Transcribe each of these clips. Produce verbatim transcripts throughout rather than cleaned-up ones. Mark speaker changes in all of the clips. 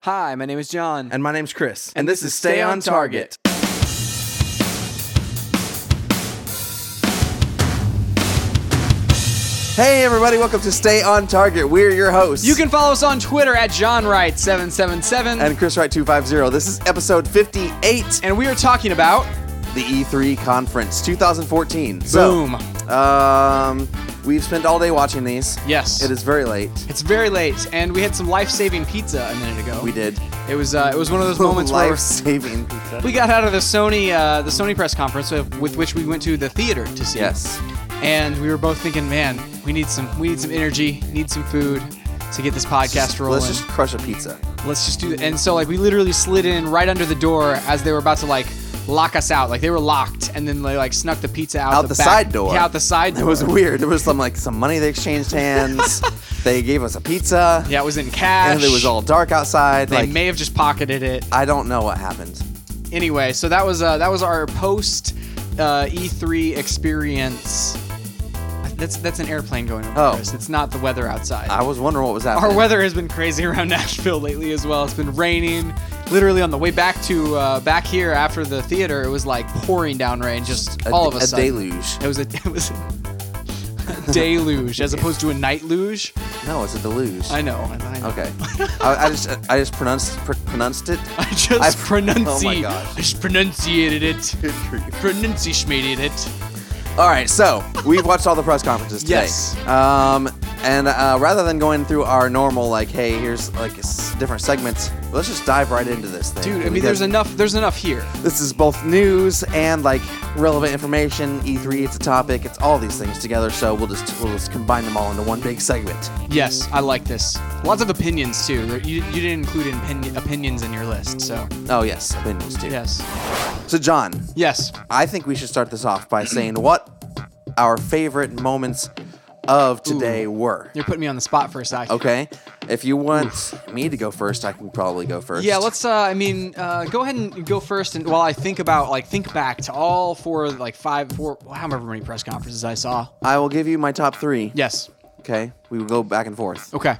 Speaker 1: Hi, my name is John.
Speaker 2: And my name's Chris.
Speaker 1: And, and this, this is Stay on Target.
Speaker 2: Hey everybody, welcome to Stay on Target. We're your hosts.
Speaker 1: You can follow us on Twitter at John Wright seven seven seven.
Speaker 2: And Chris Wright two five zero. This is episode fifty-eight.
Speaker 1: And we are talking about...
Speaker 2: the E three Conference twenty fourteen.
Speaker 1: Boom.
Speaker 2: So, um, we've spent all day watching these.
Speaker 1: Yes.
Speaker 2: It is very late.
Speaker 1: It's very late, and we had some life-saving pizza a minute ago.
Speaker 2: We did.
Speaker 1: It was uh, it was one of those moments where
Speaker 2: life-saving pizza.
Speaker 1: We got out of the Sony uh, the Sony press conference with, with which we went to the theater to see.
Speaker 2: Yes.
Speaker 1: And we were both thinking, man, we need some we need some energy, need some food to get this podcast rolling.
Speaker 2: Let's just crush a pizza.
Speaker 1: Let's just do it. And so like we literally slid in right under the door as they were about to like lock us out. Like they were locked, and then they like snuck the pizza out,
Speaker 2: out
Speaker 1: the,
Speaker 2: the
Speaker 1: back,
Speaker 2: side door.
Speaker 1: Yeah, out the side door.
Speaker 2: It was weird. There was some like some money they exchanged hands. They gave us a pizza.
Speaker 1: Yeah, it was in cash.
Speaker 2: And it was all dark outside.
Speaker 1: They
Speaker 2: like,
Speaker 1: may have just pocketed it.
Speaker 2: I don't know what happened.
Speaker 1: Anyway, so that was uh, that was our post uh, E three experience. That's that's an airplane going over
Speaker 2: Oh.
Speaker 1: us. It's not the weather outside.
Speaker 2: I was wondering what was happening.
Speaker 1: Our weather has been crazy around Nashville lately as well. It's been raining. Literally on the way back to uh, back here after the theater, it was like pouring down rain, just
Speaker 2: a,
Speaker 1: all of a,
Speaker 2: a
Speaker 1: sudden.
Speaker 2: deluge.
Speaker 1: It was a it was a deluge as opposed to a night luge.
Speaker 2: No, it's a deluge.
Speaker 1: I know. I know.
Speaker 2: Okay. I, I just I just pronounced pr- pronounced it.
Speaker 1: I just
Speaker 2: I-
Speaker 1: pronunciated.
Speaker 2: oh my gosh.
Speaker 1: I just pronunciated it. Pronunciated it.
Speaker 2: All right, so we've watched all the press conferences today.
Speaker 1: Yes.
Speaker 2: Um, and uh, rather than going through our normal, like, hey, here's like s- different segments, let's just dive right into this thing.
Speaker 1: Dude, I mean,
Speaker 2: Because
Speaker 1: there's enough. There's enough here.
Speaker 2: This is both news and like relevant information. E three, it's a topic. It's all these things together. So we'll just we'll just combine them all into one big segment.
Speaker 1: Yes, I like this. Lots of opinions too. There- You, you didn't include opin- opinions in your list, so
Speaker 2: Oh yes, opinions too.
Speaker 1: yes,
Speaker 2: So John,
Speaker 1: yes.
Speaker 2: I think we should start this off by saying what our favorite moments of today
Speaker 1: Ooh.
Speaker 2: were.
Speaker 1: You're putting me on the spot for a second.
Speaker 2: Okay? If you want me to go first, I can probably go first.
Speaker 1: Yeah, let's. Uh, I mean, uh, go ahead and go first, and while I think about, like, think back to all four, like five, four, however many press conferences I saw.
Speaker 2: I will give you my top three.
Speaker 1: Yes.
Speaker 2: Okay? We will go back and forth.
Speaker 1: Okay.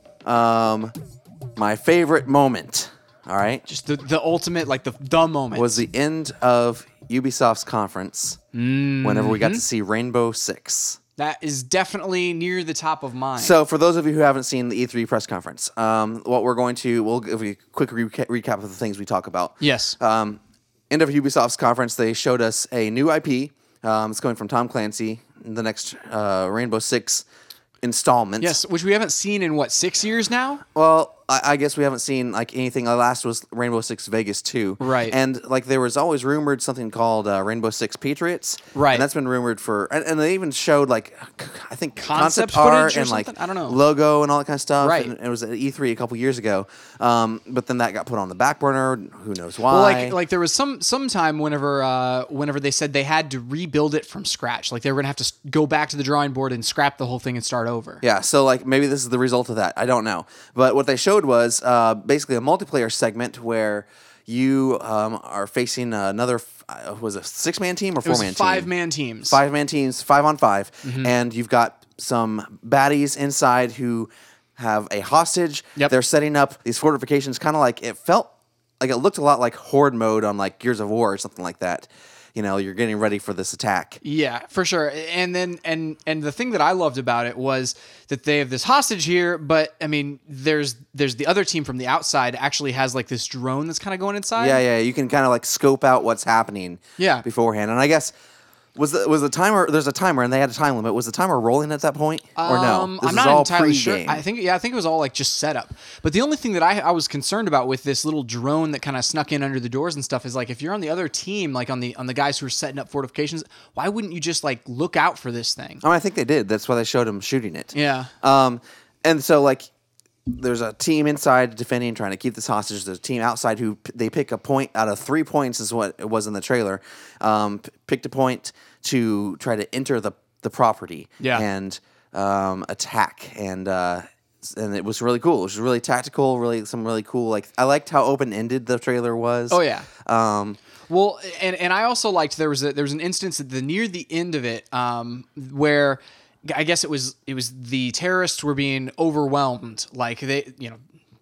Speaker 2: Um, my favorite moment, all right,
Speaker 1: Just the the ultimate, like the the moment
Speaker 2: was the end of Ubisoft's conference
Speaker 1: Mm-hmm.
Speaker 2: whenever we got to see Rainbow Six.
Speaker 1: that is definitely near the top of mine.
Speaker 2: So, for those of you who haven't seen the E three press conference, um, what we're going to, we'll give you a quick reca- recap of the things we talk about.
Speaker 1: yes.
Speaker 2: Um, end of Ubisoft's conference, they showed us a new I P. Um, it's going from Tom Clancy, the next uh, Rainbow Six installment.
Speaker 1: Yes, which we haven't seen in what six years now.
Speaker 2: Well, I, I guess we haven't seen like anything. The last was Rainbow Six Vegas two.
Speaker 1: Right.
Speaker 2: And like there was always rumored something called uh, Rainbow Six Patriots.
Speaker 1: Right.
Speaker 2: And that's been rumored for, and, and they even showed like, I think
Speaker 1: Concept
Speaker 2: concept, art
Speaker 1: footage or
Speaker 2: and like
Speaker 1: something? I don't know.
Speaker 2: logo and all that kind of stuff.
Speaker 1: Right.
Speaker 2: And it was at E three a couple years ago. Um, but then that got put on the back burner. Who knows why?
Speaker 1: Well, like like there was some some time whenever uh, whenever they said they had to rebuild it from scratch, like they were gonna have to s- go back to the drawing board and scrap the whole thing and start over.
Speaker 2: Yeah, so like maybe this is the result of that. I don't know. But what they showed was uh, basically a multiplayer segment where you um, are facing another, f- uh, was it a six-man team or
Speaker 1: It was
Speaker 2: four-man team?
Speaker 1: five-man teams.
Speaker 2: Five-man teams, five on five.
Speaker 1: Mm-hmm.
Speaker 2: And you've got some baddies inside who have a hostage.
Speaker 1: Yep.
Speaker 2: They're setting up these fortifications kind of like, it felt like it looked a lot like Horde mode on like Gears of War or something like that. You know, you're getting ready for this attack.
Speaker 1: Yeah, for sure. And then and and the thing that I loved about it was that they have this hostage here, but I mean, there's there's the other team from the outside actually has like this drone that's kind of going inside.
Speaker 2: Yeah, yeah, you can kind of like scope out what's happening
Speaker 1: Yeah.
Speaker 2: beforehand. And I guess was the was the timer there's a timer and they had a time limit. Was the timer rolling at that point or no?
Speaker 1: Um,
Speaker 2: This
Speaker 1: I'm
Speaker 2: is
Speaker 1: not
Speaker 2: all
Speaker 1: entirely sure.
Speaker 2: pre-game.
Speaker 1: I think yeah, I think it was all like just set up. But the only thing that I, I was concerned about with this little drone that kind of snuck in under the doors and stuff is like if you're on the other team, like on the on the guys who are setting up fortifications, why wouldn't you just like look out for this thing?
Speaker 2: I mean, I think they did. That's why they showed him shooting it.
Speaker 1: Yeah.
Speaker 2: Um, and so like there's a team inside defending, trying to keep this hostage. There's a team outside who p- they pick a point out of three points is what it was in the trailer. Um, p- picked a point to try to enter the the property
Speaker 1: Yeah.
Speaker 2: and um, attack and. Uh, and it was really cool. It was really tactical, really some really cool. Like I liked how open ended the trailer was.
Speaker 1: Oh yeah.
Speaker 2: Um,
Speaker 1: Well, and and I also liked there was a, there was an instance at the near the end of it um, where I guess it was it was the terrorists were being overwhelmed, like they you know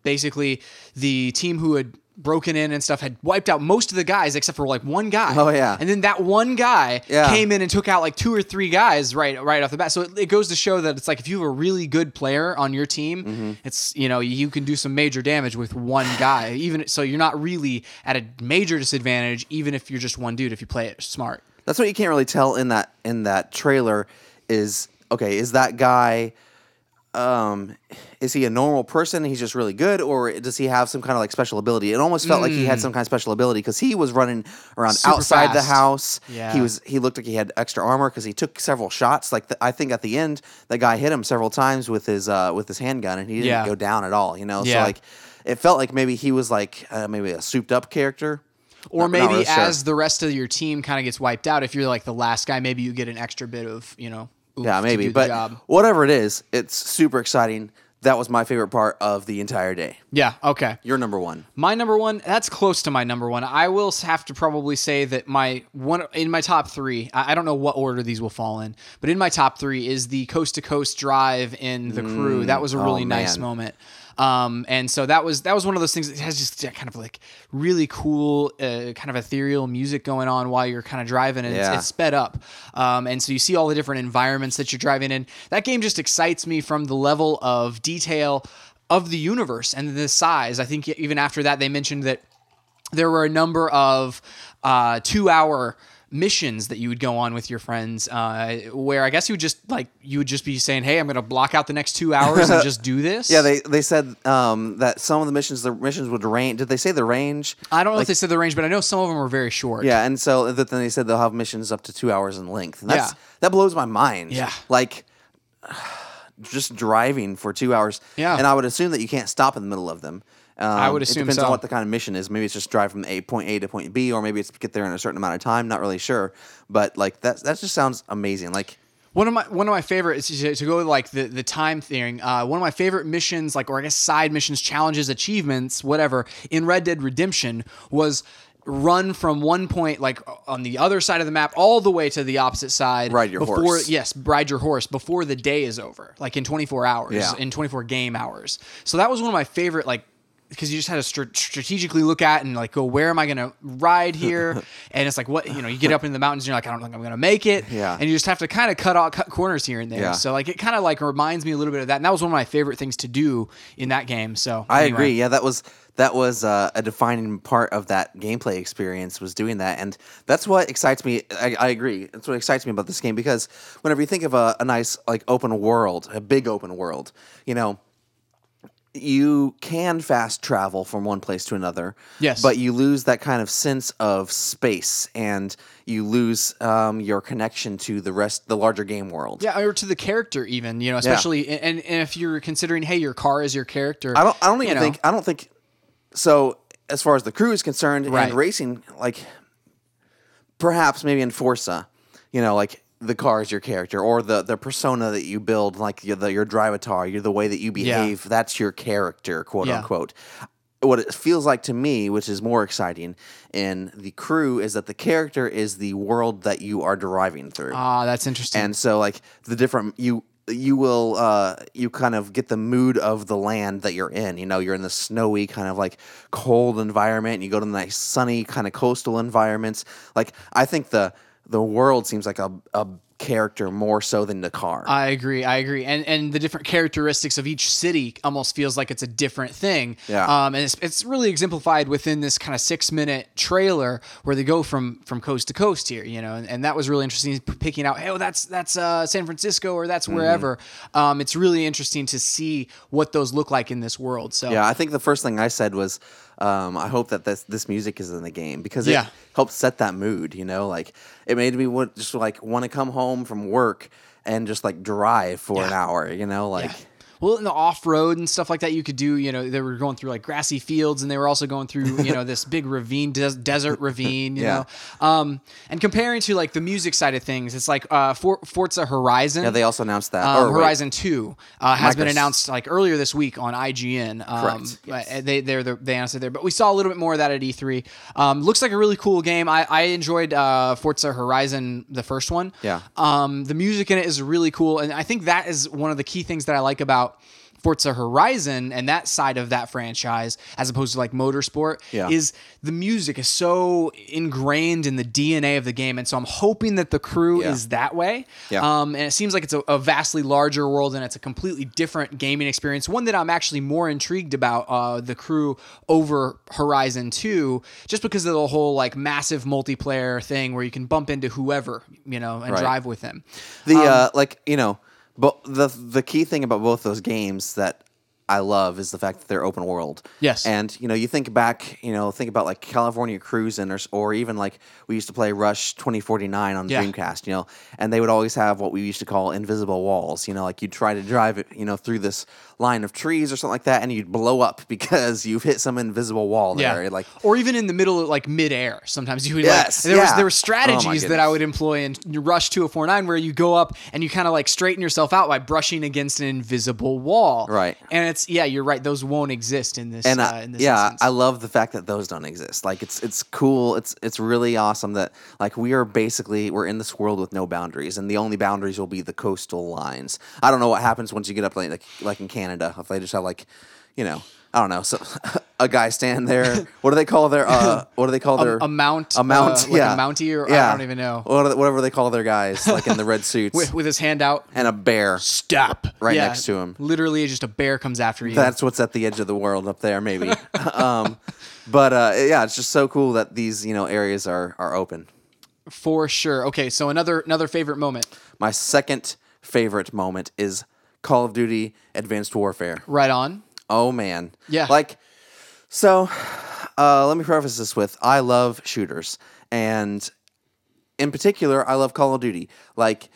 Speaker 1: basically the team who had broken in and stuff had wiped out most of the guys except for like one guy.
Speaker 2: Oh, yeah.
Speaker 1: And then that one guy
Speaker 2: Yeah.
Speaker 1: came in and took out like two or three guys right right off the bat. So it, it goes to show that it's like if you have a really good player on your team,
Speaker 2: Mm-hmm.
Speaker 1: it's, you know, you can do some major damage with one guy. Even so you're not really at a major disadvantage even if you're just one dude if you play it smart.
Speaker 2: That's what you can't really tell in that in that trailer is, okay, is that guy, um, is he a normal person? He's just really good, or does he have some kind of like special ability? It almost felt like he had some kind of special ability because he was running around
Speaker 1: Super
Speaker 2: outside the
Speaker 1: fast.
Speaker 2: house.
Speaker 1: Yeah.
Speaker 2: He was he looked like he had extra armor because he took several shots. Like the, I think at the end, the guy hit him several times with his uh, with his handgun, and he didn't
Speaker 1: Yeah.
Speaker 2: go down at all. You know, so
Speaker 1: Yeah.
Speaker 2: like it felt like maybe he was like uh, maybe a souped up character.
Speaker 1: Or
Speaker 2: Not- not
Speaker 1: maybe
Speaker 2: really sure.
Speaker 1: as the rest of your team kind of gets wiped out, if you're like the last guy, maybe you get an extra bit of, you know, oomph
Speaker 2: Yeah,
Speaker 1: to
Speaker 2: maybe.
Speaker 1: do the
Speaker 2: But
Speaker 1: job.
Speaker 2: whatever it is, it's super exciting. That was my favorite part of the entire day.
Speaker 1: Yeah, okay.
Speaker 2: You're number one.
Speaker 1: My number one, that's close to my number one. I will have to probably say that my one in my top three, I I don't know what order these will fall in, but in my top three is the coast to coast drive in the crew. That was a really
Speaker 2: oh,
Speaker 1: nice
Speaker 2: man.
Speaker 1: moment. Um, and so that was that was one of those things that has just that kind of like really cool, uh, kind of ethereal music going on while you're kind of driving, and
Speaker 2: Yeah.
Speaker 1: it's, it's sped up. Um, and so you see all the different environments that you're driving in. That game just excites me from the level of detail of the universe and the size. I think even after that, they mentioned that there were a number of uh, two-hour missions that you would go on with your friends, uh, where I guess you would just like you would just be saying, "Hey, I'm going to block out the next two hours and just do this."
Speaker 2: Yeah, they they said um, that some of the missions, the missions would range. Did they say the range?
Speaker 1: I don't know
Speaker 2: Like-
Speaker 1: if they said the range, but I know some of them were very short.
Speaker 2: Yeah, and so that then they said they'll have missions up to two hours in length. And that's
Speaker 1: Yeah.
Speaker 2: that blows my mind.
Speaker 1: Yeah.
Speaker 2: like just driving for two hours.
Speaker 1: Yeah.
Speaker 2: and I would assume that you can't stop in the middle of them. Um,
Speaker 1: I would assume
Speaker 2: it depends
Speaker 1: so.
Speaker 2: on what the kind of mission is. Maybe it's just drive from A point A to point B, or maybe it's get there in a certain amount of time. Not really sure, but like that that just sounds amazing. Like.
Speaker 1: One of my one of my favorite is to, to go with like the the time thing. Uh, one of my favorite missions, like or I guess side missions, challenges, achievements, whatever, in Red Dead Redemption was run from one point like on the other side of the map all the way to the opposite side.
Speaker 2: Ride your
Speaker 1: before,
Speaker 2: horse.
Speaker 1: Yes, ride your horse before the day is over, like in twenty-four hours,
Speaker 2: Yeah.
Speaker 1: in twenty-four game hours. So that was one of my favorite like. Because you just had to str- strategically look at and like go, where am I going to ride here? And it's like, what, you know, you get up into the mountains and you're like, I don't think I'm going to make it.
Speaker 2: Yeah.
Speaker 1: And you just have to kind of cut off, cut corners here and there.
Speaker 2: Yeah.
Speaker 1: So like, it kind of like reminds me a little bit of that. And that was one of my favorite things to do in that game. So
Speaker 2: I
Speaker 1: anyway.
Speaker 2: agree. Yeah, that was that was uh, a defining part of that gameplay experience was doing that, and that's what excites me. I, I agree. That's what excites me about this game because whenever you think of a, a nice like open world, a big open world, you know. You can fast travel from one place to another.
Speaker 1: Yes.
Speaker 2: But you lose that kind of sense of space and you lose um, your connection to the rest, the larger game world.
Speaker 1: Yeah, or to the character even, you know, especially, and, and if you're considering, hey, your car is your character.
Speaker 2: I don't. I don't
Speaker 1: you
Speaker 2: even
Speaker 1: know.
Speaker 2: think. I don't think. So as far as the crew is concerned
Speaker 1: Right.
Speaker 2: and racing, like perhaps maybe in Forza, you know, like the car is your character or the the persona that you build, like your, the, your drivatar, you're the way that you behave. That's your character, quote
Speaker 1: Yeah.
Speaker 2: unquote. What it feels like to me, which is more exciting in the crew, is that the character is the world that you are driving through.
Speaker 1: Ah, that's interesting.
Speaker 2: And so like the different you you will uh you kind of get the mood of the land that you're in. You know, you're in the snowy kind of like cold environment, and you go to the nice sunny kind of coastal environments. Like I think the the world seems like a a character more so than the car.
Speaker 1: I agree. I agree. And and the different characteristics of each city almost feels like it's a different thing.
Speaker 2: Yeah.
Speaker 1: Um, and it's, it's really exemplified within this kind of six minute trailer where they go from from coast to coast here, you know, and, and that was really interesting p- picking out, hey, oh, that's that's uh, San Francisco or that's wherever.
Speaker 2: Mm-hmm.
Speaker 1: Um, it's really interesting to see what those look like in this world. So
Speaker 2: Yeah, I think the first thing I said was, um, I hope that this this music is in the game because
Speaker 1: Yeah.
Speaker 2: it helps set that mood. You know, like it made me want, just like want to come home from work and just like drive for an
Speaker 1: Yeah.
Speaker 2: hour. You know, like.
Speaker 1: Yeah. Well, in the off road and stuff like that, you could do, you know, they were going through like grassy fields and they were also going through, you know, this big ravine, des- desert ravine, you
Speaker 2: Yeah.
Speaker 1: know. Um, and comparing to like the music side of things, it's like uh, For- Forza Horizon.
Speaker 2: Yeah, they also announced that.
Speaker 1: Um,
Speaker 2: Or, wait,
Speaker 1: Horizon two uh, has been
Speaker 2: Micros-
Speaker 1: announced like earlier this week on I G N. Um,
Speaker 2: Correct, yes.
Speaker 1: uh, They they're, they announced it there, but we saw a little bit more of that at E three. Um, looks like a really cool game. I, I enjoyed uh, Forza Horizon, the first one.
Speaker 2: Yeah.
Speaker 1: Um, the music in it is really cool, and I think that is one of the key things that I like about Forza Horizon and that side of that franchise, as opposed to like Motorsport,
Speaker 2: Yeah.
Speaker 1: is the music is so ingrained in the D N A of the game. And so I'm hoping that the crew
Speaker 2: Yeah.
Speaker 1: is that way.
Speaker 2: Yeah.
Speaker 1: Um, and it seems like it's a, a vastly larger world and it's a completely different gaming experience. One that I'm actually more intrigued about, uh, the crew over Horizon two, just because of the whole like massive multiplayer thing where you can bump into whoever, you know, and
Speaker 2: Right.
Speaker 1: drive with them.
Speaker 2: The
Speaker 1: Um,
Speaker 2: uh, like you know, but the the key thing about both those games that I love is the fact that they're open world.
Speaker 1: Yes.
Speaker 2: And you know, you think back, you know, think about like California Cruising, or or even like we used to play Rush twenty forty-nine on
Speaker 1: Yeah.
Speaker 2: Dreamcast, you know, and they would always have what we used to call invisible walls. You know, like you'd try to drive it, you know, through this line of trees or something like that, and you'd blow up because you've hit some invisible wall there.
Speaker 1: Yeah,
Speaker 2: Like,
Speaker 1: or even in the middle of like midair. Sometimes you would
Speaker 2: Yes,
Speaker 1: like there was
Speaker 2: yeah.
Speaker 1: there were
Speaker 2: Oh,
Speaker 1: strategies
Speaker 2: my
Speaker 1: that I
Speaker 2: goodness.
Speaker 1: would employ in Rush two oh four nine where you go up and you kind of like straighten yourself out by brushing against an invisible wall.
Speaker 2: Right.
Speaker 1: And it's yeah, you're right. Those won't exist in this.
Speaker 2: and
Speaker 1: uh,
Speaker 2: I,
Speaker 1: in this
Speaker 2: yeah,
Speaker 1: instance.
Speaker 2: I love the fact that those don't exist. Like it's it's cool. It's it's really awesome that like we are basically we're in this world with no boundaries, and the only boundaries will be the coastal lines. I don't know what happens once you get up like like, like in Canada if they just have like, you know, I don't know, so a guy stand there. What do they call their uh what do they call their
Speaker 1: a mount,
Speaker 2: a mount,
Speaker 1: uh, like
Speaker 2: yeah,
Speaker 1: a mountie, or
Speaker 2: yeah.
Speaker 1: I don't even know.
Speaker 2: What are the- whatever they call their guys like in the red suits
Speaker 1: With, with his hand out,
Speaker 2: and a bear.
Speaker 1: stop
Speaker 2: Right
Speaker 1: Yeah,
Speaker 2: next to him.
Speaker 1: Literally, just a bear comes after you.
Speaker 2: That's what's at the edge of the world up there, maybe. um, but uh, yeah, it's just so cool that these you know areas are are open.
Speaker 1: For sure. Okay, so another another favorite moment.
Speaker 2: My second favorite moment is Call of Duty Advanced Warfare.
Speaker 1: Right on.
Speaker 2: Oh man,
Speaker 1: Yeah.
Speaker 2: Like, so uh, let me preface this with I love shooters, and in particular, I love Call of Duty. Like,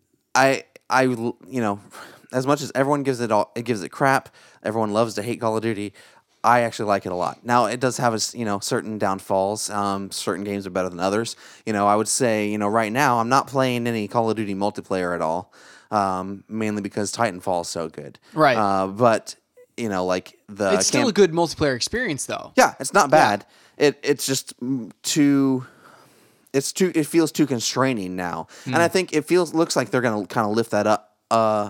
Speaker 2: I I you know, as much as everyone gives it all, it gives it crap. Everyone loves to hate Call of Duty. I actually like it a lot. Now it does have its you know certain downfalls. Um, certain games are better than others. You know, I would say you know right now I'm not playing any Call of Duty multiplayer at all, um, mainly because Titanfall is so good.
Speaker 1: Right.
Speaker 2: Uh, but you know, like the
Speaker 1: It's still
Speaker 2: camp-
Speaker 1: a good multiplayer experience, though.
Speaker 2: yeah, it's not bad. It it's just mm, too. It's too. It feels too constraining now, and I think it feels looks like they're gonna kind of lift that up. Uh,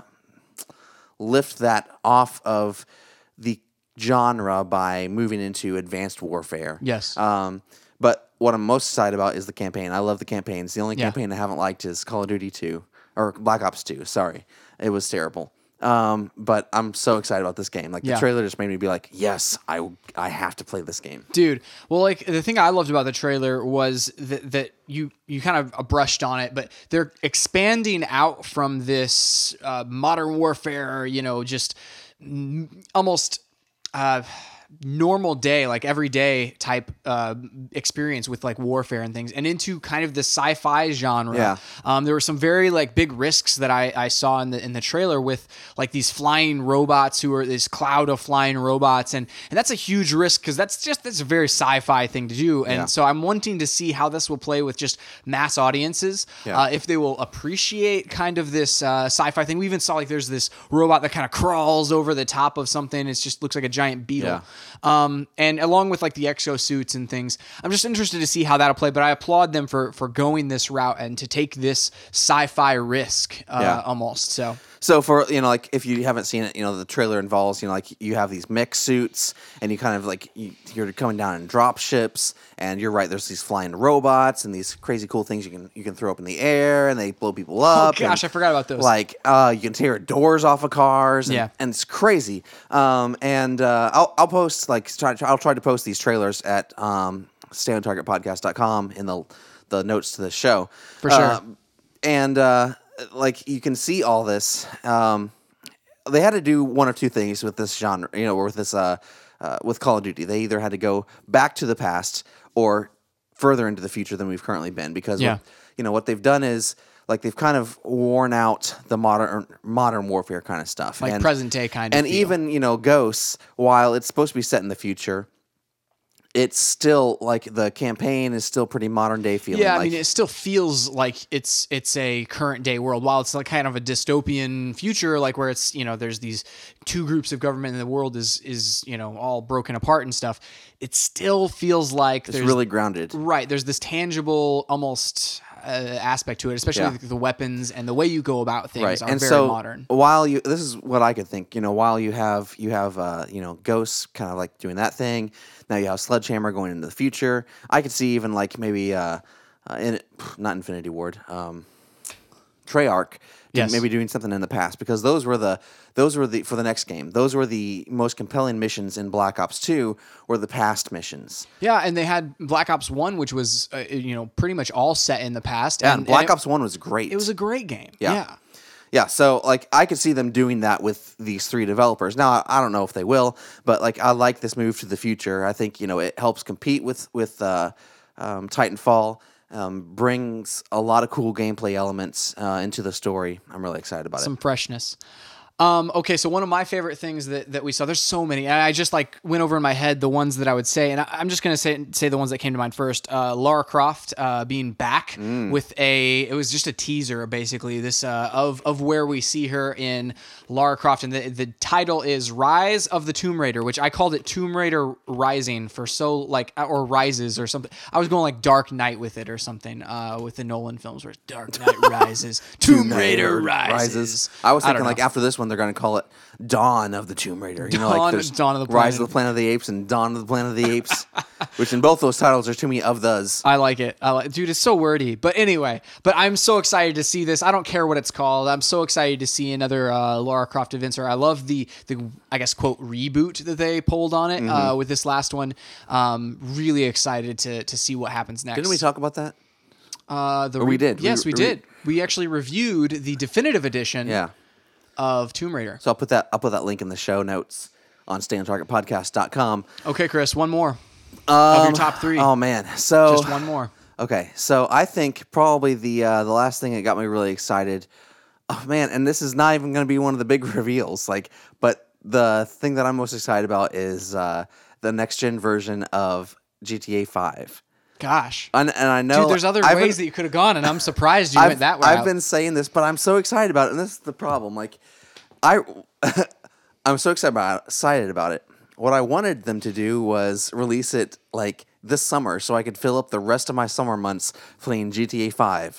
Speaker 2: lift that off of the genre by moving into advanced warfare.
Speaker 1: Yes.
Speaker 2: Um, but what I'm most excited about is the campaign. I love the campaigns. The only
Speaker 1: Yeah.
Speaker 2: campaign I haven't liked is Call of Duty two or Black Ops two. Sorry, it was terrible. Um, but I'm so excited about this game. Like
Speaker 1: Yeah.
Speaker 2: the trailer just made me be like, yes, I I have to play this game.
Speaker 1: Dude, well, like the thing I loved about the trailer was that, that you you kind of brushed on it, but they're expanding out from this uh, modern warfare, you know, just mm, almost uh, normal day, like everyday type uh, experience with like warfare and things, and into kind of the sci-fi genre.
Speaker 2: Yeah.
Speaker 1: Um, there were some very like big risks that I, I saw in the in the trailer with like these flying robots who are this cloud of flying robots, and and that's a huge risk because that's just that's a very sci-fi thing to do, and
Speaker 2: Yeah.
Speaker 1: so I'm wanting to see how this will play with just mass audiences.
Speaker 2: Yeah.
Speaker 1: Uh, if they will appreciate kind of this uh, sci-fi thing. We even saw like there's this robot that kind of crawls over the top of something. It just looks like a giant beetle.
Speaker 2: Yeah.
Speaker 1: Um, and along with like the exosuits and things, I'm just interested to see how that'll play. But I applaud them for for going this route and to take this sci-fi risk uh,
Speaker 2: Yeah.
Speaker 1: almost. So
Speaker 2: So for you know, like if you haven't seen it, you know the trailer involves you know like you have these mech suits, and you kind of like you, you're coming down in drop ships, and you're right. There's these flying robots and these crazy cool things you can you can throw up in the air, and they blow people up.
Speaker 1: oh gosh,
Speaker 2: and,
Speaker 1: I forgot about those.
Speaker 2: Like uh, you can tear doors off of cars, and,
Speaker 1: Yeah.
Speaker 2: and it's crazy. Um, and uh, I'll I'll post like try, I'll try to post these trailers at um, stay on target podcast dot com in the the notes to the show
Speaker 1: For sure.
Speaker 2: Uh, and uh, like you can see all this. Um, they had to do one of two things with this genre, you know, or with this uh, uh, with Call of Duty. They either had to go back to the past or further into the future than we've currently been, because
Speaker 1: Yeah.
Speaker 2: what, you know what they've done is like they've kind of worn out the modern modern warfare kind of stuff,
Speaker 1: like
Speaker 2: and,
Speaker 1: present day kind of
Speaker 2: and
Speaker 1: feel.
Speaker 2: even you know Ghosts, while it's supposed to be set in the future, it's still like the campaign is still pretty modern day feeling.
Speaker 1: Yeah, I
Speaker 2: like,
Speaker 1: mean, it still feels like it's it's a current day world. While it's like kind of a dystopian future, like where it's you know there's these two groups of government and the world is is you know all broken apart and stuff. It still feels like
Speaker 2: it's
Speaker 1: there's
Speaker 2: really grounded.
Speaker 1: right. There's this tangible almost uh, aspect to it, especially
Speaker 2: Yeah.
Speaker 1: with the weapons and the way you go about things
Speaker 2: Right,
Speaker 1: are
Speaker 2: and
Speaker 1: very
Speaker 2: so
Speaker 1: modern.
Speaker 2: while you, this is what I could think. You know, while you have you have uh, you know ghosts kind of like doing that thing. Now you have Sledgehammer going into the future. I could see even like maybe uh, uh in not Infinity Ward, um, Treyarch, do-
Speaker 1: Yes.
Speaker 2: maybe doing something in the past because those were the those were the for the next game. Those were the most compelling missions in Black Ops two. Were the past missions.
Speaker 1: Yeah, and they had Black Ops One, which was uh, you know pretty much all set in the past.
Speaker 2: Yeah,
Speaker 1: and,
Speaker 2: and Black
Speaker 1: and it-
Speaker 2: Ops one was great.
Speaker 1: It was a great game.
Speaker 2: Yeah.
Speaker 1: yeah.
Speaker 2: Yeah, so like I could see them doing that with these three developers. Now I, I don't know if they will, but like I like this move to the future. I think you know it helps compete with with uh, um, Titanfall. Um, brings a lot of cool gameplay elements uh, into the story. I'm really excited about
Speaker 1: Some
Speaker 2: it.
Speaker 1: freshness. Um, okay, so one of my favorite things that, that we saw, there's so many. And I just like went over in my head the ones that I would say, and I, I'm just gonna say say the ones that came to mind first. Uh, Lara Croft uh, being back with a, it was just a teaser basically. This uh, of of where we see her in Lara Croft, and the the title is Rise of the Tomb Raider, which I called it Tomb Raider Rising for so like or Rises or something. I was going like Dark Knight with it or something uh, with the Nolan films where it's Dark Knight Rises, Tomb Raider Rises.
Speaker 2: I was
Speaker 1: I don't
Speaker 2: thinking like
Speaker 1: know.
Speaker 2: after this one they're going to call it Dawn of the Tomb Raider. You know,
Speaker 1: Dawn-
Speaker 2: like there's
Speaker 1: Dawn of the
Speaker 2: Rise
Speaker 1: Planet-
Speaker 2: of the Planet of the Apes and Dawn of the Planet of the Apes, which in both those titles are too many of those.
Speaker 1: I like it. I like, dude, it's so wordy. But anyway, but I'm so excited to see this. I don't care what it's called. I'm so excited to see another uh, Lara Croft adventure. I love the the I guess quote reboot that they pulled on it
Speaker 2: Mm-hmm.
Speaker 1: uh, with this last one. Um, really excited to to see what happens next.
Speaker 2: Didn't we talk about that?
Speaker 1: Uh, the
Speaker 2: Or we
Speaker 1: re-
Speaker 2: did. We-
Speaker 1: Yes, we,
Speaker 2: we-
Speaker 1: did. We actually reviewed the definitive edition
Speaker 2: Yeah.
Speaker 1: of Tomb Raider.
Speaker 2: So I'll put that I'll put that link in the show notes on stay on target podcast dot com.
Speaker 1: Okay, Chris, one more
Speaker 2: Um,
Speaker 1: of your top three.
Speaker 2: Oh man. So
Speaker 1: Just one more.
Speaker 2: Okay, so I think probably the uh, the last thing that got me really excited, oh man, and this is not even going to be one of the big reveals, like, but the thing that I'm most excited about is uh, the next gen version of G T A five.
Speaker 1: Gosh.
Speaker 2: And, and I know
Speaker 1: Dude, there's other
Speaker 2: I've
Speaker 1: ways
Speaker 2: been-
Speaker 1: that you could have gone, and I'm surprised you
Speaker 2: I've,
Speaker 1: went that way.
Speaker 2: I've been saying this, but I'm so excited about it, and this is the problem. Like, I, I'm so excited about excited about it. What I wanted them to do was release it like this summer, so I could fill up the rest of my summer months playing G T A Five.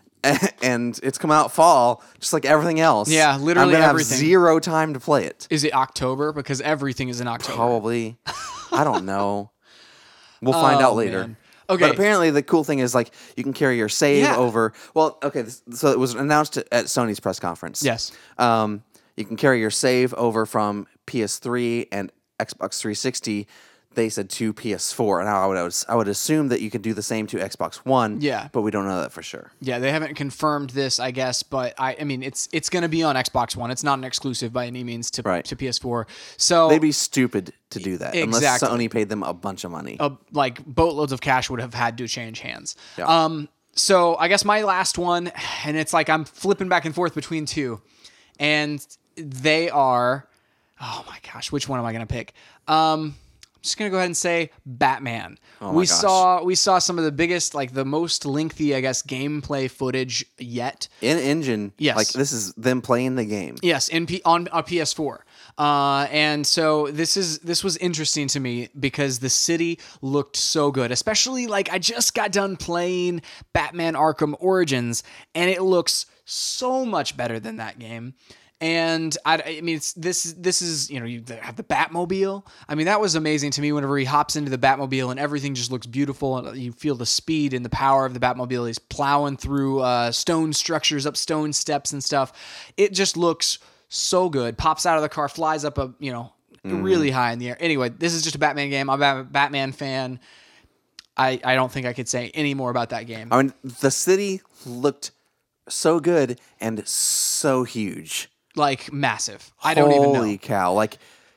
Speaker 2: And it's come out fall, just like everything else.
Speaker 1: Yeah, literally
Speaker 2: I'm gonna
Speaker 1: everything.
Speaker 2: have zero time to play it.
Speaker 1: Is it October? Because everything is in October.
Speaker 2: Probably. I don't know. We'll find
Speaker 1: Oh,
Speaker 2: out later.
Speaker 1: man. Okay.
Speaker 2: But apparently the cool thing is like you can carry your save
Speaker 1: Yeah.
Speaker 2: over. Well, okay, this, so it was announced at Sony's press conference.
Speaker 1: Yes.
Speaker 2: Um, you can carry your save over from P S three and Xbox three sixty. They said to P S four, and I would I would assume that you could do the same to Xbox One.
Speaker 1: Yeah.
Speaker 2: but we don't know that for sure.
Speaker 1: Yeah, they haven't confirmed this, I guess, but I, I mean, it's it's going to be on Xbox One. It's not an exclusive by any means to
Speaker 2: Right.
Speaker 1: to P S four. So
Speaker 2: They'd be stupid to do that
Speaker 1: Exactly.
Speaker 2: unless Sony paid them a bunch of money.
Speaker 1: uh, like boatloads of cash would have had to change hands.
Speaker 2: Yeah.
Speaker 1: Um, so I guess my last one, and it's like I'm flipping back and forth between two, and they are, oh my gosh, which one am I going to pick? Um, I'm just gonna go ahead and say Batman.
Speaker 2: Oh my
Speaker 1: we
Speaker 2: gosh.
Speaker 1: saw we saw some of the biggest, like the most lengthy, I guess, gameplay footage yet.
Speaker 2: In engine,
Speaker 1: Yes.
Speaker 2: like this is them playing the game.
Speaker 1: Yes, in P- on a P S four. Uh, and so this is this was interesting to me because the city looked so good, especially like I just got done playing Batman Arkham Origins, and it looks so much better than that game. And I, I mean, it's, this this is you know you have the Batmobile. I mean, that was amazing to me. Whenever he hops into the Batmobile and everything just looks beautiful, and you feel the speed and the power of the Batmobile. He's plowing through uh, stone structures, up stone steps and stuff. It just looks so good. Pops out of the car, flies up a you know really high in the air. Anyway, this is just a Batman game. I'm a Batman fan. I I don't think I could say any more about that game.
Speaker 2: I mean, the city looked so good and so huge.
Speaker 1: Like massive. I don't even know.
Speaker 2: Holy cow! Like,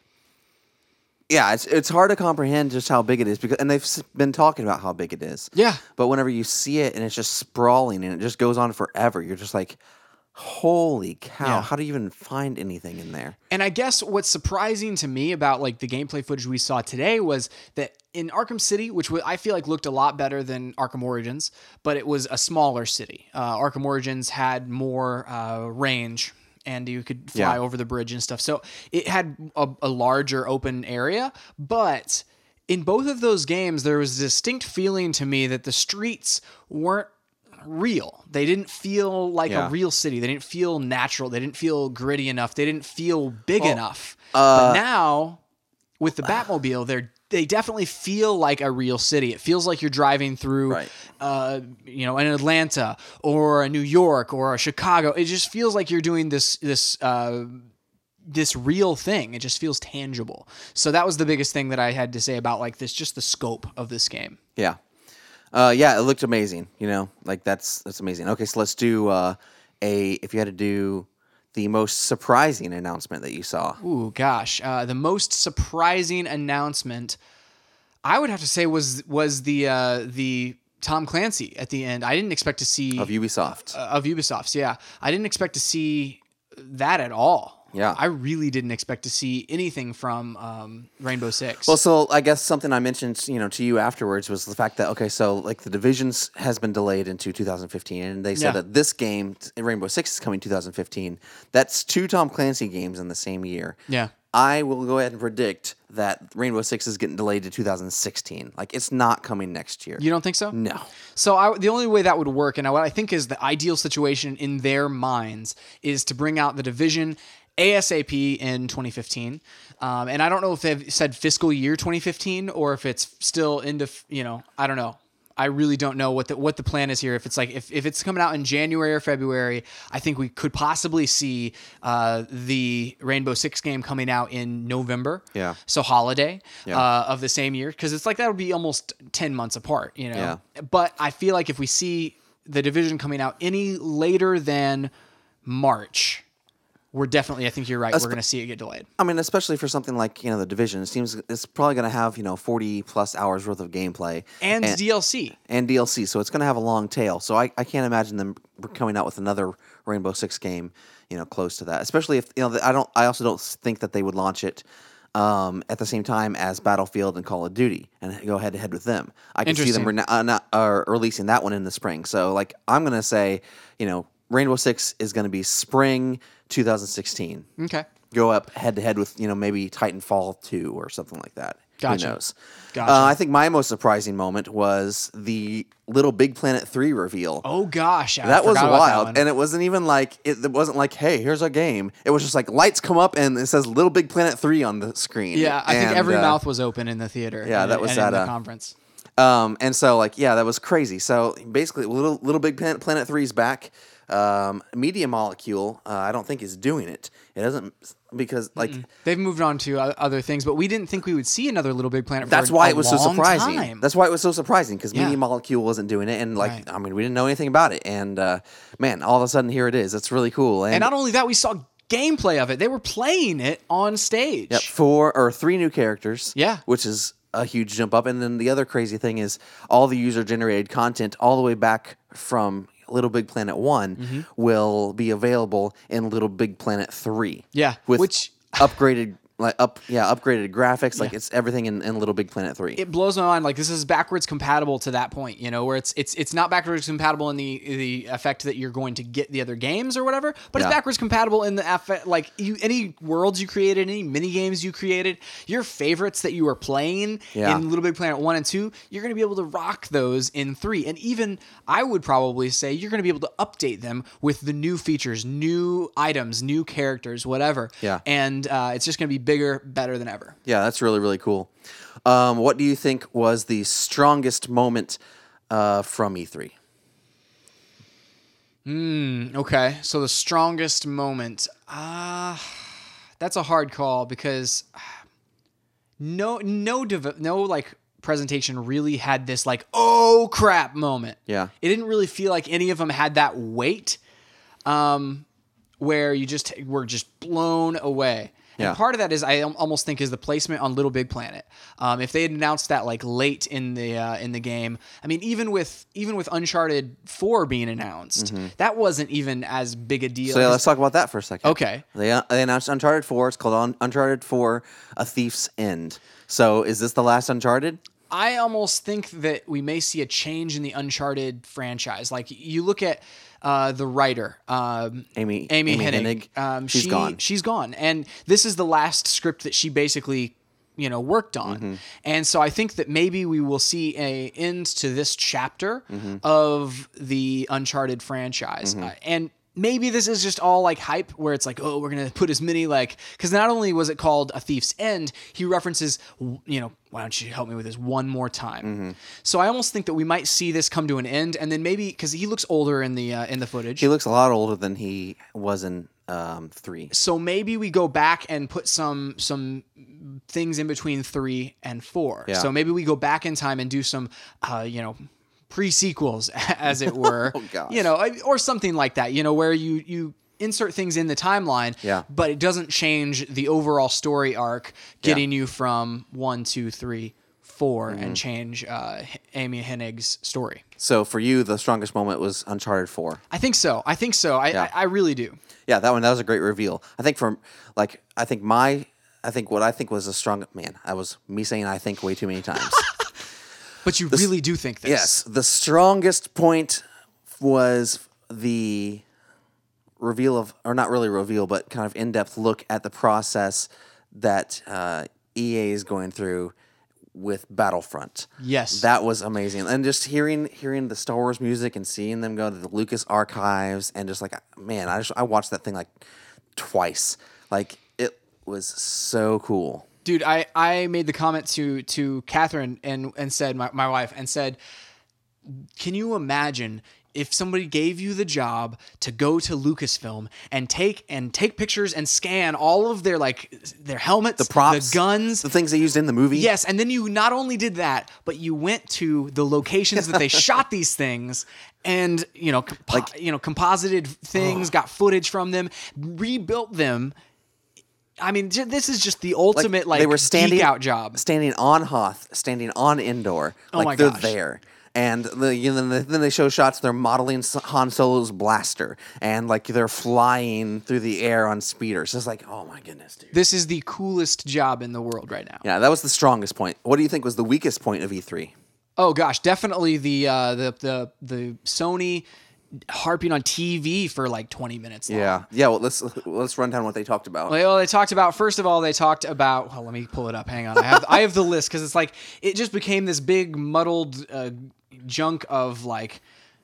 Speaker 2: yeah, it's it's hard to comprehend just how big it is because, and they've s- been talking about how big it is.
Speaker 1: Yeah.
Speaker 2: But whenever you see it and it's just sprawling and it just goes on forever, you're just like, Holy cow.
Speaker 1: Yeah.
Speaker 2: How do you even find anything in there?
Speaker 1: And I guess what's surprising to me about like the gameplay footage we saw today was that in Arkham City, which I feel like looked a lot better than Arkham Origins, but it was a smaller city. Uh, Arkham Origins had more uh, range, and you could fly
Speaker 2: Yeah.
Speaker 1: over the bridge and stuff. So it had a, a larger open area, but in both of those games, there was a distinct feeling to me that the streets weren't real. They didn't feel like
Speaker 2: Yeah.
Speaker 1: a real city. They didn't feel natural. They didn't feel gritty enough. They didn't feel big enough.
Speaker 2: uh,
Speaker 1: but now with the Batmobile, they're they definitely feel like a real city. It feels like you're driving through,
Speaker 2: Right.
Speaker 1: uh, you know, an Atlanta or a New York or a Chicago. It just feels like you're doing this this uh, this real thing. It just feels tangible. So that was the biggest thing that I had to say about like this, just the scope of this game.
Speaker 2: Yeah. Uh, yeah, it looked amazing. You know, like that's that's amazing. Okay, so let's do uh, a. If you had to do the most surprising announcement that you saw,
Speaker 1: Ooh, gosh. Uh, the most surprising announcement, I would have to say, was was the uh, the Tom Clancy at the end. I didn't expect to see
Speaker 2: of Ubisoft.
Speaker 1: uh, of Ubisoft's. Yeah, I didn't expect to see that at all.
Speaker 2: Yeah.
Speaker 1: I really didn't expect to see anything from um, Rainbow Six.
Speaker 2: Well, so I guess something I mentioned, you know, to you afterwards was the fact that okay, so like the Divisions has been delayed into two thousand fifteen, and they said
Speaker 1: Yeah.
Speaker 2: that this game, t- Rainbow Six, is coming two thousand fifteen. That's two Tom Clancy games in the same year.
Speaker 1: yeah.
Speaker 2: I will go ahead and predict that Rainbow Six is getting delayed to two thousand sixteen. Like it's not coming next year.
Speaker 1: You don't think so?
Speaker 2: No.
Speaker 1: So I, the only way that would work, and what I think is the ideal situation in their minds, is to bring out the Division ASAP in twenty fifteen. Um, and I don't know if they've said fiscal year twenty fifteen or if it's still into, you know, I don't know. I really don't know what the what the plan is here. If it's like if, if it's coming out in January or February, I think we could possibly see uh, the Rainbow Six game coming out in November.
Speaker 2: Yeah.
Speaker 1: So holiday
Speaker 2: Yeah.
Speaker 1: uh, of the same year, because it's like that would be almost ten months apart. You know.
Speaker 2: Yeah.
Speaker 1: But I feel like if we see the Division coming out any later than March, we're definitely. I think you're right. We're going to see it get delayed.
Speaker 2: I mean, especially for something like, you know, the Division, it seems it's probably going to have, you know, forty plus hours worth of gameplay.
Speaker 1: And, D L C.
Speaker 2: and D L C, so it's going to have a long tail. So I, I can't imagine them coming out with another Rainbow Six game, you know, close to that. Especially if, you know, I don't, I also don't think that they would launch it um, at the same time as Battlefield and Call of Duty and go head to head with them. I can see them
Speaker 1: Interesting.
Speaker 2: rena- uh, not, uh, releasing that one in the spring. So, like, I'm going to say, you know, Rainbow Six is going to be spring two thousand sixteen.
Speaker 1: Okay.
Speaker 2: Go up head to head with, you know, maybe Titanfall two or something like that.
Speaker 1: Gotcha.
Speaker 2: Who knows?
Speaker 1: Gotcha.
Speaker 2: Uh, I think my most surprising moment was the Little Big Planet three reveal.
Speaker 1: Oh gosh, I
Speaker 2: that was
Speaker 1: forgot about that
Speaker 2: wild,
Speaker 1: one.
Speaker 2: and it wasn't even like it, it wasn't like, hey, here's our game. It was just like lights come up and it says Little Big Planet three on the screen.
Speaker 1: Yeah, I think
Speaker 2: And,
Speaker 1: every
Speaker 2: uh,
Speaker 1: mouth was open in the theater.
Speaker 2: yeah,
Speaker 1: and-
Speaker 2: that was
Speaker 1: and in
Speaker 2: at,
Speaker 1: the
Speaker 2: uh,
Speaker 1: conference.
Speaker 2: Um, and so like yeah, that was crazy. So basically, Little Little Big Planet, Planet three's back. Um, Media Molecule, uh, I don't think is doing it. It doesn't because like.
Speaker 1: They've moved on to o- other things, but we didn't think we would see another Little Big Planet. For
Speaker 2: That's
Speaker 1: a-
Speaker 2: why
Speaker 1: a
Speaker 2: it was so
Speaker 1: long
Speaker 2: surprising.
Speaker 1: time.
Speaker 2: That's why it was so surprising because
Speaker 1: Yeah.
Speaker 2: Media Molecule wasn't doing it, and like
Speaker 1: Right.
Speaker 2: I mean, we didn't know anything about it, and uh, man, all of a sudden here it is. It's really cool, and,
Speaker 1: and not only that, we saw gameplay of it. They were playing it on stage.
Speaker 2: yep, four or three new characters.
Speaker 1: Yeah.
Speaker 2: which is a huge jump up. And then the other crazy thing is all the user generated content, all the way back from Little Big Planet one,
Speaker 1: Mm-hmm.
Speaker 2: will be available in Little Big Planet three.
Speaker 1: Yeah,
Speaker 2: with
Speaker 1: which-
Speaker 2: upgraded. Like up, yeah, upgraded graphics. Like it's everything in, in Little Big Planet three.
Speaker 1: It blows my mind. Like this is backwards compatible to that point, you know, where it's it's it's not backwards compatible in the the effect that you're going to get the other games or whatever, but
Speaker 2: Yeah.
Speaker 1: it's backwards compatible in the effect like you any worlds you created, any mini games you created, your favorites that you were playing
Speaker 2: Yeah.
Speaker 1: in Little Big Planet one and two, you're going to be able to rock those in three, and even I would probably say you're going to be able to update them with the new features, new items, new characters, whatever.
Speaker 2: Yeah.
Speaker 1: and uh, it's just going to be bigger, better than ever.
Speaker 2: Yeah, that's really, really cool. Um, what do you think was the strongest moment uh, from E three?
Speaker 1: Okay, so the strongest moment. Ah, that's a hard call because ah, no, no, dev- no, like presentation really had this like oh crap moment.
Speaker 2: Yeah.
Speaker 1: it didn't really feel like any of them had that weight, um, where you just were just blown away.
Speaker 2: Yeah.
Speaker 1: And part of that is I al- almost think is the placement on Little Big Planet. Um, if they had announced that like late in the uh, in the game, I mean, even with even with Uncharted four being announced, that wasn't even as big a deal.
Speaker 2: So yeah, let's talk about that for a second.
Speaker 1: Okay.
Speaker 2: They, uh, they announced Uncharted four. It's called Un- Uncharted four: A Thief's End. So is this the last Uncharted?
Speaker 1: I almost think that we may see a change in the Uncharted franchise. Like you look at uh, the writer, um,
Speaker 2: Amy-
Speaker 1: Amy,
Speaker 2: Amy
Speaker 1: Hennig.
Speaker 2: Hennig.
Speaker 1: Um,
Speaker 2: She's
Speaker 1: she,
Speaker 2: gone.
Speaker 1: She's gone, and this is the last script that she basically, you know, worked on.
Speaker 2: Mm-hmm.
Speaker 1: And so I think that maybe we will see a end to this chapter
Speaker 2: Mm-hmm.
Speaker 1: of the Uncharted franchise, uh, and. Maybe this is just all like hype where it's like, oh, we're going to put as many like, because not only was it called A Thief's End, he references, you know, why don't you help me with this one more time?
Speaker 2: Mm-hmm.
Speaker 1: So I almost think that we might see this come to an end. And then maybe, because he looks older in the uh, in the footage.
Speaker 2: He looks a lot older than he was in um, three.
Speaker 1: So maybe we go back and put some some things in between three and four.
Speaker 2: Yeah.
Speaker 1: So maybe we go back in time and do some, uh, you know, pre-sequels, as it were.
Speaker 2: Oh, gosh.
Speaker 1: You know, or something like that. You know, where you you insert things in the timeline,
Speaker 2: Yeah.
Speaker 1: but it doesn't change the overall story arc, getting you from one, two, three, four,
Speaker 2: Mm-hmm.
Speaker 1: and change uh, Amy Hennig's story.
Speaker 2: So for you, the strongest moment was Uncharted four.
Speaker 1: I think so. I think so. I,
Speaker 2: Yeah.
Speaker 1: I, I really do.
Speaker 2: Yeah, that one that was a great reveal. I think from like I think my I think what I think was a strong man. I was me saying I think way too many times.
Speaker 1: But you really do think this.
Speaker 2: Yes, the strongest point was the reveal of, or not really reveal, but kind of in-depth look at the process that uh, E A is going through with Battlefront.
Speaker 1: Yes.
Speaker 2: That was amazing. And just hearing hearing the Star Wars music and seeing them go to the Lucas archives and just like, man, I just I watched that thing like twice. Like it was so cool.
Speaker 1: Dude, I, I made the comment to to Catherine and and said my, my wife and said, can you imagine if somebody gave you the job to go to Lucasfilm and take and take pictures and scan all of their like their helmets,
Speaker 2: The props,
Speaker 1: the guns,
Speaker 2: the things they used in the movie.
Speaker 1: yes, and then you not only did that, but you went to the locations that they shot these things and you know compo-
Speaker 2: Like-
Speaker 1: you know composited things, got footage from them, rebuilt them. I mean, j- this is just the ultimate like,
Speaker 2: they were standing
Speaker 1: geek out job.
Speaker 2: standing on Hoth, standing on Endor.
Speaker 1: Oh
Speaker 2: like
Speaker 1: my
Speaker 2: they're
Speaker 1: gosh.
Speaker 2: there. And the, you know, then, then they show shots. They're modeling S- Han Solo's blaster, and like they're flying through the air on speeders. It's like, oh my goodness, dude.
Speaker 1: This is the coolest job in the world right now.
Speaker 2: Yeah, that was the strongest point. What do you think was the weakest point of E three?
Speaker 1: Oh gosh, definitely the uh, the the the Sony harping on T V for like twenty minutes long.
Speaker 2: Yeah, yeah. Well, let's let's run down what they talked about.
Speaker 1: Well, they talked about first of all, they talked about. Well, let me pull it up. Hang on, I have I have the list because it's like it just became this big muddled uh, junk of like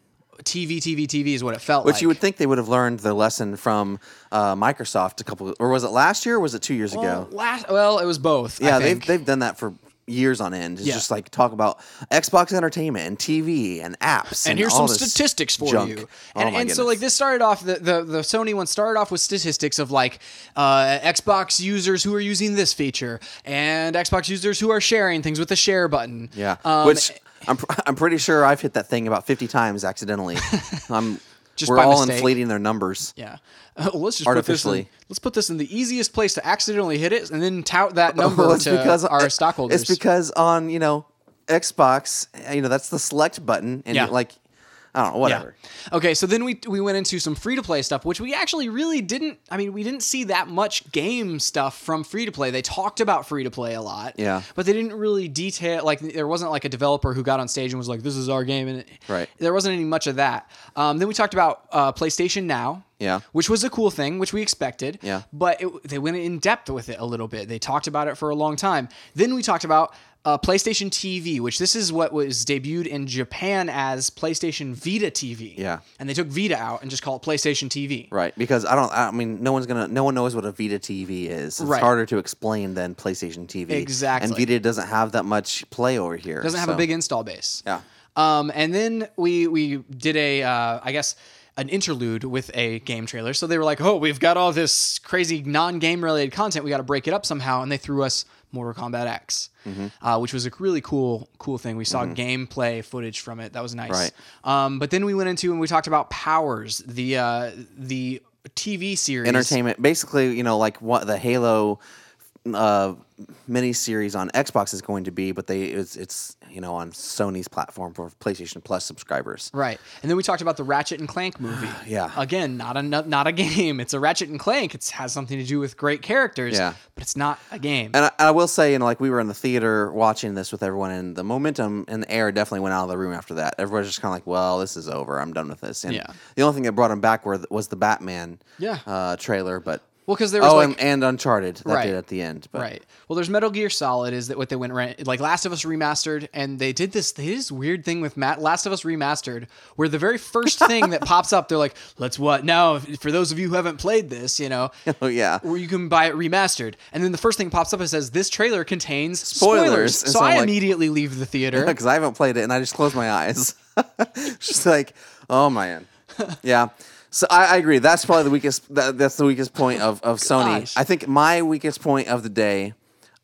Speaker 1: T V, T V, T V is what it felt
Speaker 2: Which
Speaker 1: like.
Speaker 2: you would think they would have learned the lesson from uh, Microsoft a couple, or was it last year? or Was it two years
Speaker 1: well,
Speaker 2: ago?
Speaker 1: last, well, it was both.
Speaker 2: Yeah,
Speaker 1: I
Speaker 2: they've
Speaker 1: think.
Speaker 2: they've done that for years on end. It's
Speaker 1: Yeah.
Speaker 2: just like talk about Xbox entertainment and T V and apps. And,
Speaker 1: and here's
Speaker 2: all
Speaker 1: some
Speaker 2: this
Speaker 1: statistics for
Speaker 2: junk.
Speaker 1: you.
Speaker 2: Oh
Speaker 1: And,
Speaker 2: my
Speaker 1: and so
Speaker 2: goodness.
Speaker 1: like this started off the, the the Sony one started off with statistics of like uh, Xbox users who are using this feature and Xbox users who are sharing things with the share button.
Speaker 2: Yeah,
Speaker 1: Um,
Speaker 2: which I'm pr- I'm pretty sure I've hit that thing about fifty times accidentally. I'm
Speaker 1: Just
Speaker 2: we're
Speaker 1: by
Speaker 2: all
Speaker 1: mistake.
Speaker 2: inflating their numbers.
Speaker 1: yeah. Uh, let's just put this in,
Speaker 2: Artificially.
Speaker 1: let's put this in the easiest place to accidentally hit it and then tout that number
Speaker 2: Well, it's
Speaker 1: to
Speaker 2: because
Speaker 1: our
Speaker 2: it-
Speaker 1: stockholders.
Speaker 2: It's because on you know Xbox, you know that's the select button, and
Speaker 1: Yeah.
Speaker 2: you're like I don't know, whatever.
Speaker 1: Yeah. Okay, so then we we went into some free to play stuff, which we actually really didn't. I mean, we didn't see that much game stuff from free to play. They talked about free to play a lot,
Speaker 2: Yeah.
Speaker 1: but they didn't really detail. Like, there wasn't like a developer who got on stage and was like, "This is our game," and it,
Speaker 2: Right.
Speaker 1: there wasn't any much of that. Um, then we talked about uh, PlayStation Now.
Speaker 2: Yeah.
Speaker 1: Which was a cool thing, which we expected.
Speaker 2: Yeah.
Speaker 1: But it, they went in depth with it a little bit. They talked about it for a long time. Then we talked about uh, PlayStation T V, which this is what was debuted in Japan as PlayStation Vita T V.
Speaker 2: Yeah.
Speaker 1: And they took Vita out and just call it PlayStation T V.
Speaker 2: Right, because I don't. I mean, no one's gonna. No one knows what a Vita T V is. It's
Speaker 1: Right.
Speaker 2: harder to explain than PlayStation T V.
Speaker 1: Exactly.
Speaker 2: And Vita doesn't have that much play over here.
Speaker 1: Doesn't have
Speaker 2: so-
Speaker 1: a big install base.
Speaker 2: Yeah.
Speaker 1: Um, and then we we did a uh, I guess an interlude with a game trailer. So they were like, "Oh, we've got all this crazy non-game related content. We got to break it up somehow." And they threw us Mortal Kombat X,
Speaker 2: Mm-hmm.
Speaker 1: uh, which was a really cool cool thing. We saw gameplay footage from it. That was nice.
Speaker 2: Right.
Speaker 1: Um, but then we went into and we talked about Powers, the uh, the T V series.
Speaker 2: entertainment. Basically, you know, like what the Halo uh, miniseries on Xbox is going to be, but they it's, it's you know on Sony's platform for PlayStation Plus subscribers.
Speaker 1: Right. And then we talked about the Ratchet and Clank movie.
Speaker 2: Yeah.
Speaker 1: Again, not a not a game. It's a Ratchet and Clank. It has something to do with great characters,
Speaker 2: Yeah.
Speaker 1: but it's not a game.
Speaker 2: And I, I will say, you know, like we were in the theater watching this with everyone, and the momentum and the air definitely went out of the room after that. Everybody's just kind of like, "Well, this is over. I'm done with this." And
Speaker 1: Yeah.
Speaker 2: the only thing that brought them back were, was the Batman
Speaker 1: Yeah.
Speaker 2: uh, trailer, but
Speaker 1: Well, because there was
Speaker 2: oh,
Speaker 1: like
Speaker 2: and, and Uncharted that
Speaker 1: Right.
Speaker 2: did at the end. But
Speaker 1: right. Well, there's Metal Gear Solid. Is that what they went right? Like Last of Us remastered, and they did this. They did this weird thing with Matt, Last of Us remastered, where the very first thing that pops up, they're like, "Let's what now?" For those of you who haven't played this, you know,
Speaker 2: oh yeah,
Speaker 1: where you can buy it remastered, and then the first thing pops up and says, "This trailer contains
Speaker 2: Spoilers."
Speaker 1: spoilers."
Speaker 2: And
Speaker 1: So,
Speaker 2: so I'm
Speaker 1: I
Speaker 2: like-
Speaker 1: immediately leave the theater.
Speaker 2: because I haven't played it, and I just closed my eyes. Just like, oh man, yeah. So I, I agree. That's probably the weakest. That, that's the weakest point of, of Sony.
Speaker 1: Gosh.
Speaker 2: I think my weakest point of the day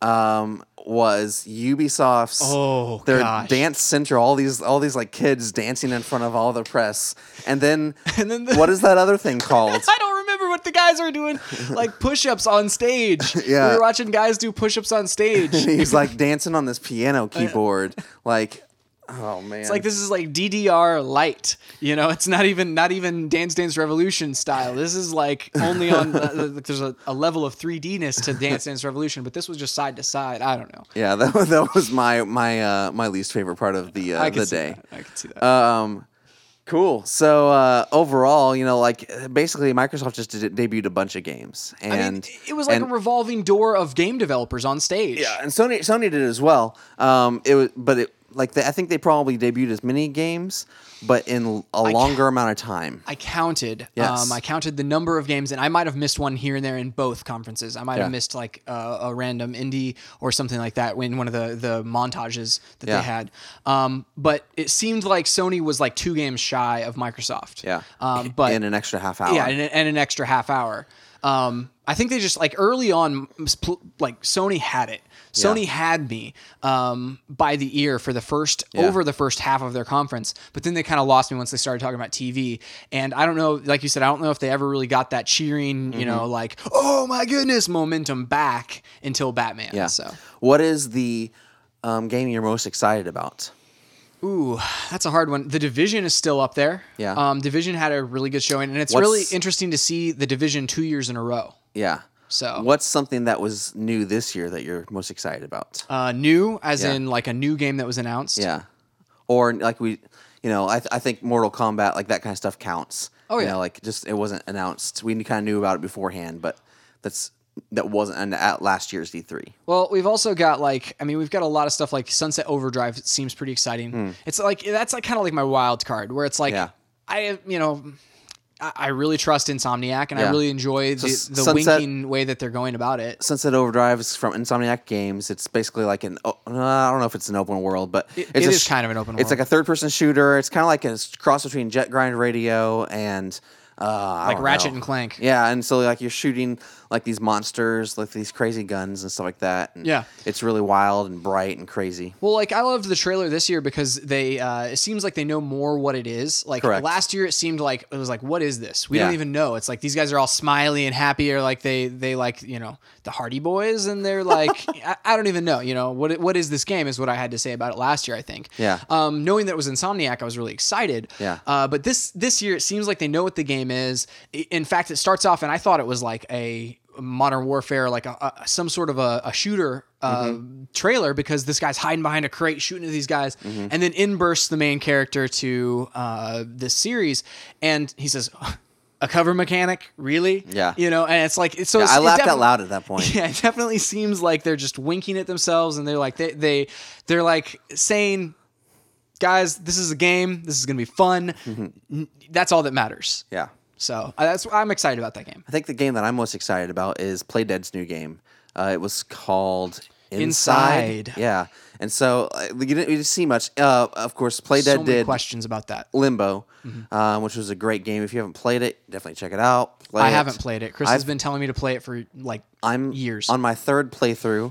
Speaker 2: um, was Ubisoft's
Speaker 1: Oh,
Speaker 2: their
Speaker 1: gosh.
Speaker 2: dance center. All these all these like kids dancing in front of all the press, and then
Speaker 1: And then the-
Speaker 2: what is that other thing called?
Speaker 1: I don't remember what the guys are doing, like push-ups on stage.
Speaker 2: Yeah.
Speaker 1: We were watching guys do push-ups on stage.
Speaker 2: He's like dancing on this piano keyboard, like. Oh man!
Speaker 1: It's like this is like D D R light, you know. It's not even not even Dance Dance Revolution style. This is like only on uh, there's a, a level of three D ness to Dance Dance Revolution, but this was just side to side. I don't know.
Speaker 2: Yeah, that was, that was my my uh, my least favorite part of the uh,
Speaker 1: I can
Speaker 2: the
Speaker 1: see
Speaker 2: day.
Speaker 1: that. I can see that.
Speaker 2: Um, cool. So uh, overall, you know, like basically, Microsoft just did, debuted a bunch of games, and
Speaker 1: I mean, it was like
Speaker 2: and,
Speaker 1: a revolving door of game developers on stage.
Speaker 2: yeah, and Sony Sony did it as well. Um, it was, but it like they, I think they probably debuted as many games, but in a longer amount of time.
Speaker 1: I counted.
Speaker 2: Yes.
Speaker 1: Um, I counted the number of games, and I might have missed one here and there in both conferences. I might
Speaker 2: Yeah.
Speaker 1: have missed like uh, a random indie or something like that in one of the the montages that
Speaker 2: Yeah.
Speaker 1: they had. Um, but it seemed like Sony was like two games shy of Microsoft.
Speaker 2: Yeah,
Speaker 1: Um, but
Speaker 2: in an extra half hour.
Speaker 1: yeah, and, and an extra half hour. Um, I think they just like early on, spl- like Sony had it. Sony
Speaker 2: Yeah.
Speaker 1: had me um, by the ear for the first
Speaker 2: Yeah.
Speaker 1: over the first half of their conference, but then they kind of lost me once they started talking about T V. And I don't know, like you said, I don't know if they ever really got that cheering, you know, like oh my goodness momentum back until Batman.
Speaker 2: Yeah.
Speaker 1: So,
Speaker 2: What is the um, game you're most excited about?
Speaker 1: ooh, that's a hard one. The Division is still up there.
Speaker 2: Yeah.
Speaker 1: Um, Division had a really good showing, and it's
Speaker 2: What's-
Speaker 1: really interesting to see the Division two years in a row.
Speaker 2: Yeah.
Speaker 1: So
Speaker 2: What's something that was new this year that you're most excited about?
Speaker 1: Uh, new, as
Speaker 2: Yeah.
Speaker 1: in like a new game that was announced.
Speaker 2: Yeah. Or like we, you know, I, th- I think Mortal Kombat, like that kind of stuff counts.
Speaker 1: Oh,
Speaker 2: You
Speaker 1: yeah.
Speaker 2: know, like just it wasn't announced. We kind of knew about it beforehand, but that's that wasn't an- at last year's D three.
Speaker 1: Well, we've also got like, I mean, we've got a lot of stuff like Sunset Overdrive. It seems pretty exciting. It's like that's like kind of like my wild card, where it's like
Speaker 2: Hmm. Yeah.
Speaker 1: I, you know, I, I really trust Insomniac, and I
Speaker 2: Yeah.
Speaker 1: really enjoy the,
Speaker 2: S-
Speaker 1: the
Speaker 2: Sunset-
Speaker 1: winking way that they're going about it.
Speaker 2: Sunset Overdrive is from Insomniac Games. It's basically like an o- uh, I don't know if it's an open world, but
Speaker 1: It-
Speaker 2: it's
Speaker 1: it
Speaker 2: a
Speaker 1: is kind of an open
Speaker 2: It's
Speaker 1: world.
Speaker 2: like a third person shooter. It's kind of like a s- cross between Jet Grind Radio and uh, I
Speaker 1: Like
Speaker 2: don't
Speaker 1: Ratchet
Speaker 2: know.
Speaker 1: and Clank.
Speaker 2: Yeah, and so like you're shooting like these monsters, like these crazy guns and stuff like that. And
Speaker 1: Yeah.
Speaker 2: it's really wild and bright and crazy.
Speaker 1: Well, like I loved the trailer this year because they uh, it seems like they know more what it is. Like
Speaker 2: Correct.
Speaker 1: last year, it seemed like it was like, what is this? We
Speaker 2: Yeah.
Speaker 1: don't even know. It's like these guys are all smiley and happy, or like they they like you know the Hardy Boys, and they're like I, I don't even know. You know what what is this game? Is what I had to say about it last year. I think.
Speaker 2: Yeah.
Speaker 1: Um, knowing that it was Insomniac, I was really excited.
Speaker 2: Yeah.
Speaker 1: Uh, but this this year, it seems like they know what the game is. I- In fact, it starts off, and I thought it was like a Modern Warfare, like a, a some sort of a, a shooter uh,
Speaker 2: Mm-hmm.
Speaker 1: trailer, because this guy's hiding behind a crate shooting at these guys,
Speaker 2: Mm-hmm.
Speaker 1: and then in bursts the main character to uh, this series, and he says, "A cover mechanic, really?"
Speaker 2: Yeah.
Speaker 1: you know, and it's like it's so.
Speaker 2: Yeah,
Speaker 1: it's-
Speaker 2: I
Speaker 1: it
Speaker 2: laughed
Speaker 1: defi-
Speaker 2: out loud at that point.
Speaker 1: Yeah, it definitely seems like they're just winking at themselves, and they're like they they they're like saying, "Guys, this is a game. This is gonna be fun. N- That's all that matters."
Speaker 2: Yeah.
Speaker 1: So uh, that's I'm excited about that game.
Speaker 2: I think the game that I'm most excited about is Playdead's new game. Uh, it was called
Speaker 1: Inside.
Speaker 2: Yeah, and so uh, you didn't really see much. Uh, of course, Playdead
Speaker 1: So many
Speaker 2: did
Speaker 1: questions about that.
Speaker 2: Limbo, um, which was a great game. If you haven't played it, definitely check it out. Play
Speaker 1: I
Speaker 2: it.
Speaker 1: haven't played it. Chris
Speaker 2: I've-
Speaker 1: has been telling me to play it for like
Speaker 2: I'm
Speaker 1: years.
Speaker 2: on my third playthrough.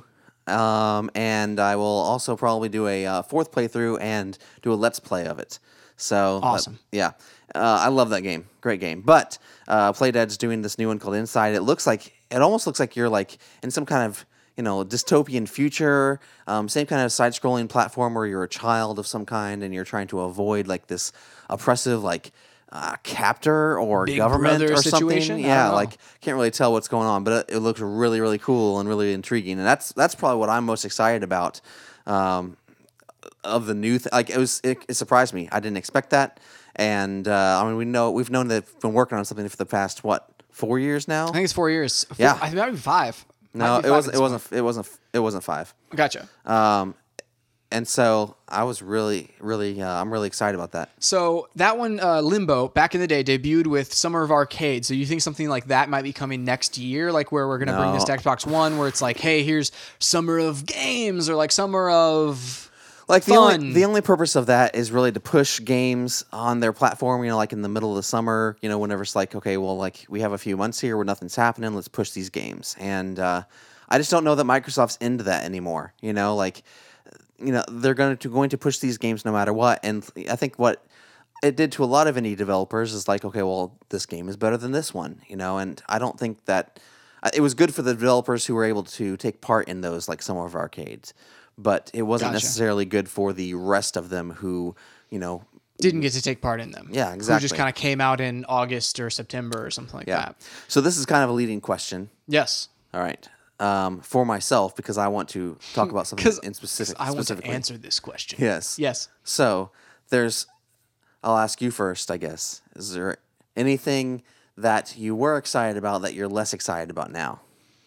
Speaker 2: um, and I will also probably do a uh, fourth playthrough and do a let's play of it. So
Speaker 1: Awesome.
Speaker 2: uh, yeah, uh, I love that game. Great game. But uh, Playdead's doing this new one called Inside. It looks like it almost looks like you're like in some kind of you know dystopian future. Um, same kind of side-scrolling platform where you're a child of some kind and you're trying to avoid like this oppressive like. Uh, captor or
Speaker 1: Big
Speaker 2: government
Speaker 1: Brother
Speaker 2: or
Speaker 1: situation?
Speaker 2: something.
Speaker 1: I
Speaker 2: Yeah,
Speaker 1: don't know.
Speaker 2: like can't really tell what's going on, but it, it looks really, really cool and really intriguing. And that's that's probably what I'm most excited about um, of the new. Th- like it was, it, it surprised me. I didn't expect that. And uh, I mean, we know we've known that they've been working on something for the past what four years now.
Speaker 1: I think it's four years. Four,
Speaker 2: Yeah.
Speaker 1: I think maybe five.
Speaker 2: No,
Speaker 1: Might be
Speaker 2: it
Speaker 1: five
Speaker 2: wasn't.
Speaker 1: at
Speaker 2: It
Speaker 1: this
Speaker 2: wasn't. It wasn't. It wasn't five.
Speaker 1: point. Gotcha.
Speaker 2: Um, and so I was really, really, uh, I'm really excited about that.
Speaker 1: So that one, uh, Limbo, back in the day, debuted with Summer of Arcade. So you think something like that might be coming next year, like where we're going to bring this to
Speaker 2: No.
Speaker 1: Xbox One, where it's like, hey, here's Summer of Games, or like Summer of
Speaker 2: Like the
Speaker 1: Fun.
Speaker 2: only the only purpose of that is really to push games on their platform. You know, like in the middle of the summer. You know, whenever it's like, okay, well, like we have a few months here where nothing's happening. Let's push these games. And uh, I just don't know that Microsoft's into that anymore. You know, like you know they're going to going to push these games no matter what. And I think what it did to a lot of indie developers is like, okay, well, this game is better than this one. You know, and I don't think that uh, it was good for the developers who were able to take part in those like Summer of Arcades. But it wasn't
Speaker 1: Gotcha.
Speaker 2: necessarily good for the rest of them who, you know,
Speaker 1: didn't get to take part in them.
Speaker 2: Yeah,
Speaker 1: Who just
Speaker 2: exactly.
Speaker 1: kind of came out in August or September or something like
Speaker 2: yeah.
Speaker 1: that.
Speaker 2: So this is kind of a leading question.
Speaker 1: Yes.
Speaker 2: All right. Um, for myself, because I want to talk about something
Speaker 1: Because
Speaker 2: in specific.
Speaker 1: I want to
Speaker 2: specifically.
Speaker 1: answer this question.
Speaker 2: Yes.
Speaker 1: Yes.
Speaker 2: So there's, I'll ask you first, I guess. Is there anything that you were excited about that you're less excited about now?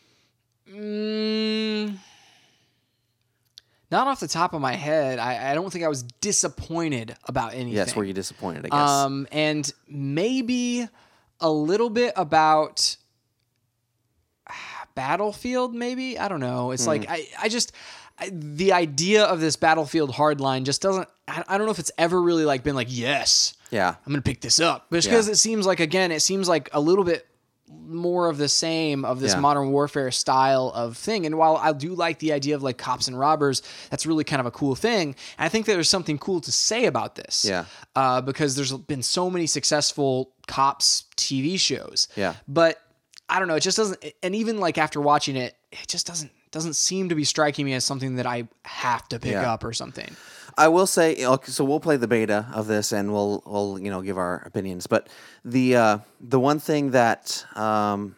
Speaker 1: Mm, not off the top of my head. I, I don't think I was disappointed about anything.
Speaker 2: Yes, were you disappointed, I guess?
Speaker 1: Um, and maybe a little bit about Battlefield, maybe? I don't know. It's like, I, I just, I, the idea of this Battlefield hardline just doesn't, I, I don't know if it's ever really like been like, yes,
Speaker 2: yeah.
Speaker 1: I'm going to pick this up. But it's
Speaker 2: Yeah.
Speaker 1: because it seems like, again, it seems like a little bit more of the same of this
Speaker 2: Yeah.
Speaker 1: modern warfare style of thing. And while I do like the idea of like cops and robbers, that's really kind of a cool thing. And I think that there's something cool to say about this.
Speaker 2: Yeah.
Speaker 1: Uh, because there's been so many successful cops T V shows.
Speaker 2: Yeah.
Speaker 1: But I don't know. It just doesn't. And even like after watching it, it just doesn't doesn't seem to be striking me as something that I have to pick
Speaker 2: Yeah.
Speaker 1: up or something.
Speaker 2: I will say, okay, so we'll play the beta of this, and we'll we'll you know give our opinions. But the uh, the one thing that um,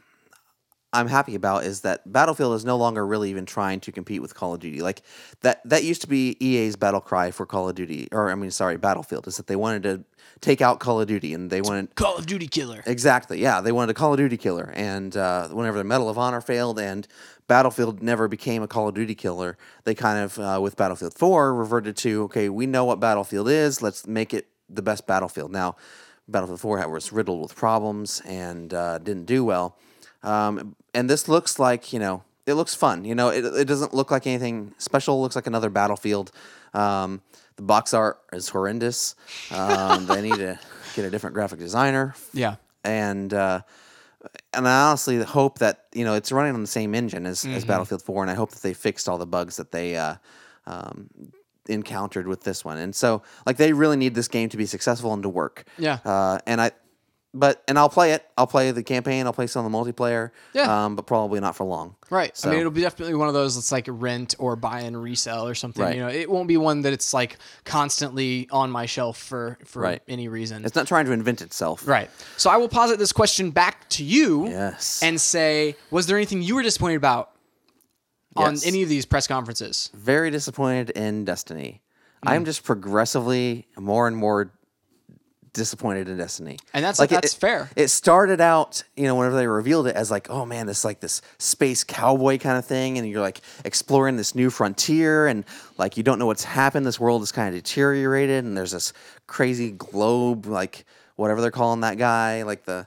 Speaker 2: I'm happy about is that Battlefield is no longer really even trying to compete with Call of Duty. Like that that used to be E A's battle cry for Call of Duty, or I mean, sorry, Battlefield, is that they wanted to take out Call of Duty, and they wanted
Speaker 1: Call of Duty killer.
Speaker 2: exactly, yeah, they wanted a Call of Duty killer, and uh, whenever the Medal of Honor failed and Battlefield never became a Call of Duty killer, they kind of, uh, with Battlefield four, reverted to, okay, we know what Battlefield is, let's make it the best Battlefield. Now, Battlefield four was riddled with problems and uh, didn't do well, um, and this looks like, you know, it looks fun. You know, it, it doesn't look like anything special. It looks like another Battlefield. Um, the box art is horrendous. Um, they need to get a different graphic designer.
Speaker 1: Yeah.
Speaker 2: And uh, and I honestly hope that, you know, it's running on the same engine as,
Speaker 1: Mm-hmm.
Speaker 2: as Battlefield four, and I hope that they fixed all the bugs that they uh, um, encountered with this one. And so, like, they really need this game to be successful and to work.
Speaker 1: Yeah.
Speaker 2: Uh, and I, but and I'll play it. I'll play the campaign. I'll play some of the multiplayer.
Speaker 1: Yeah.
Speaker 2: Um, but probably not for long.
Speaker 1: Right.
Speaker 2: So-
Speaker 1: I mean, it'll be definitely one of those that's like rent or buy and resell or something.
Speaker 2: Right.
Speaker 1: You know, it won't be one that it's like constantly on my shelf for for
Speaker 2: Right.
Speaker 1: any reason.
Speaker 2: It's not trying to invent itself.
Speaker 1: Right. So I will posit this question back to you.
Speaker 2: Yes.
Speaker 1: And say, was there anything you were disappointed about on
Speaker 2: Yes.
Speaker 1: any of these press conferences?
Speaker 2: Very disappointed in Destiny.
Speaker 1: Mm.
Speaker 2: I'm just progressively more and more disappointed in Destiny.
Speaker 1: And that's-
Speaker 2: it-
Speaker 1: that's
Speaker 2: it,
Speaker 1: fair.
Speaker 2: It started out, you know, whenever they revealed it as like, oh man, this like this space cowboy kind of thing, and you're like exploring this new frontier, and like you don't know what's happened. This world is kind of deteriorated, and there's this crazy globe, like whatever they're calling that guy, like the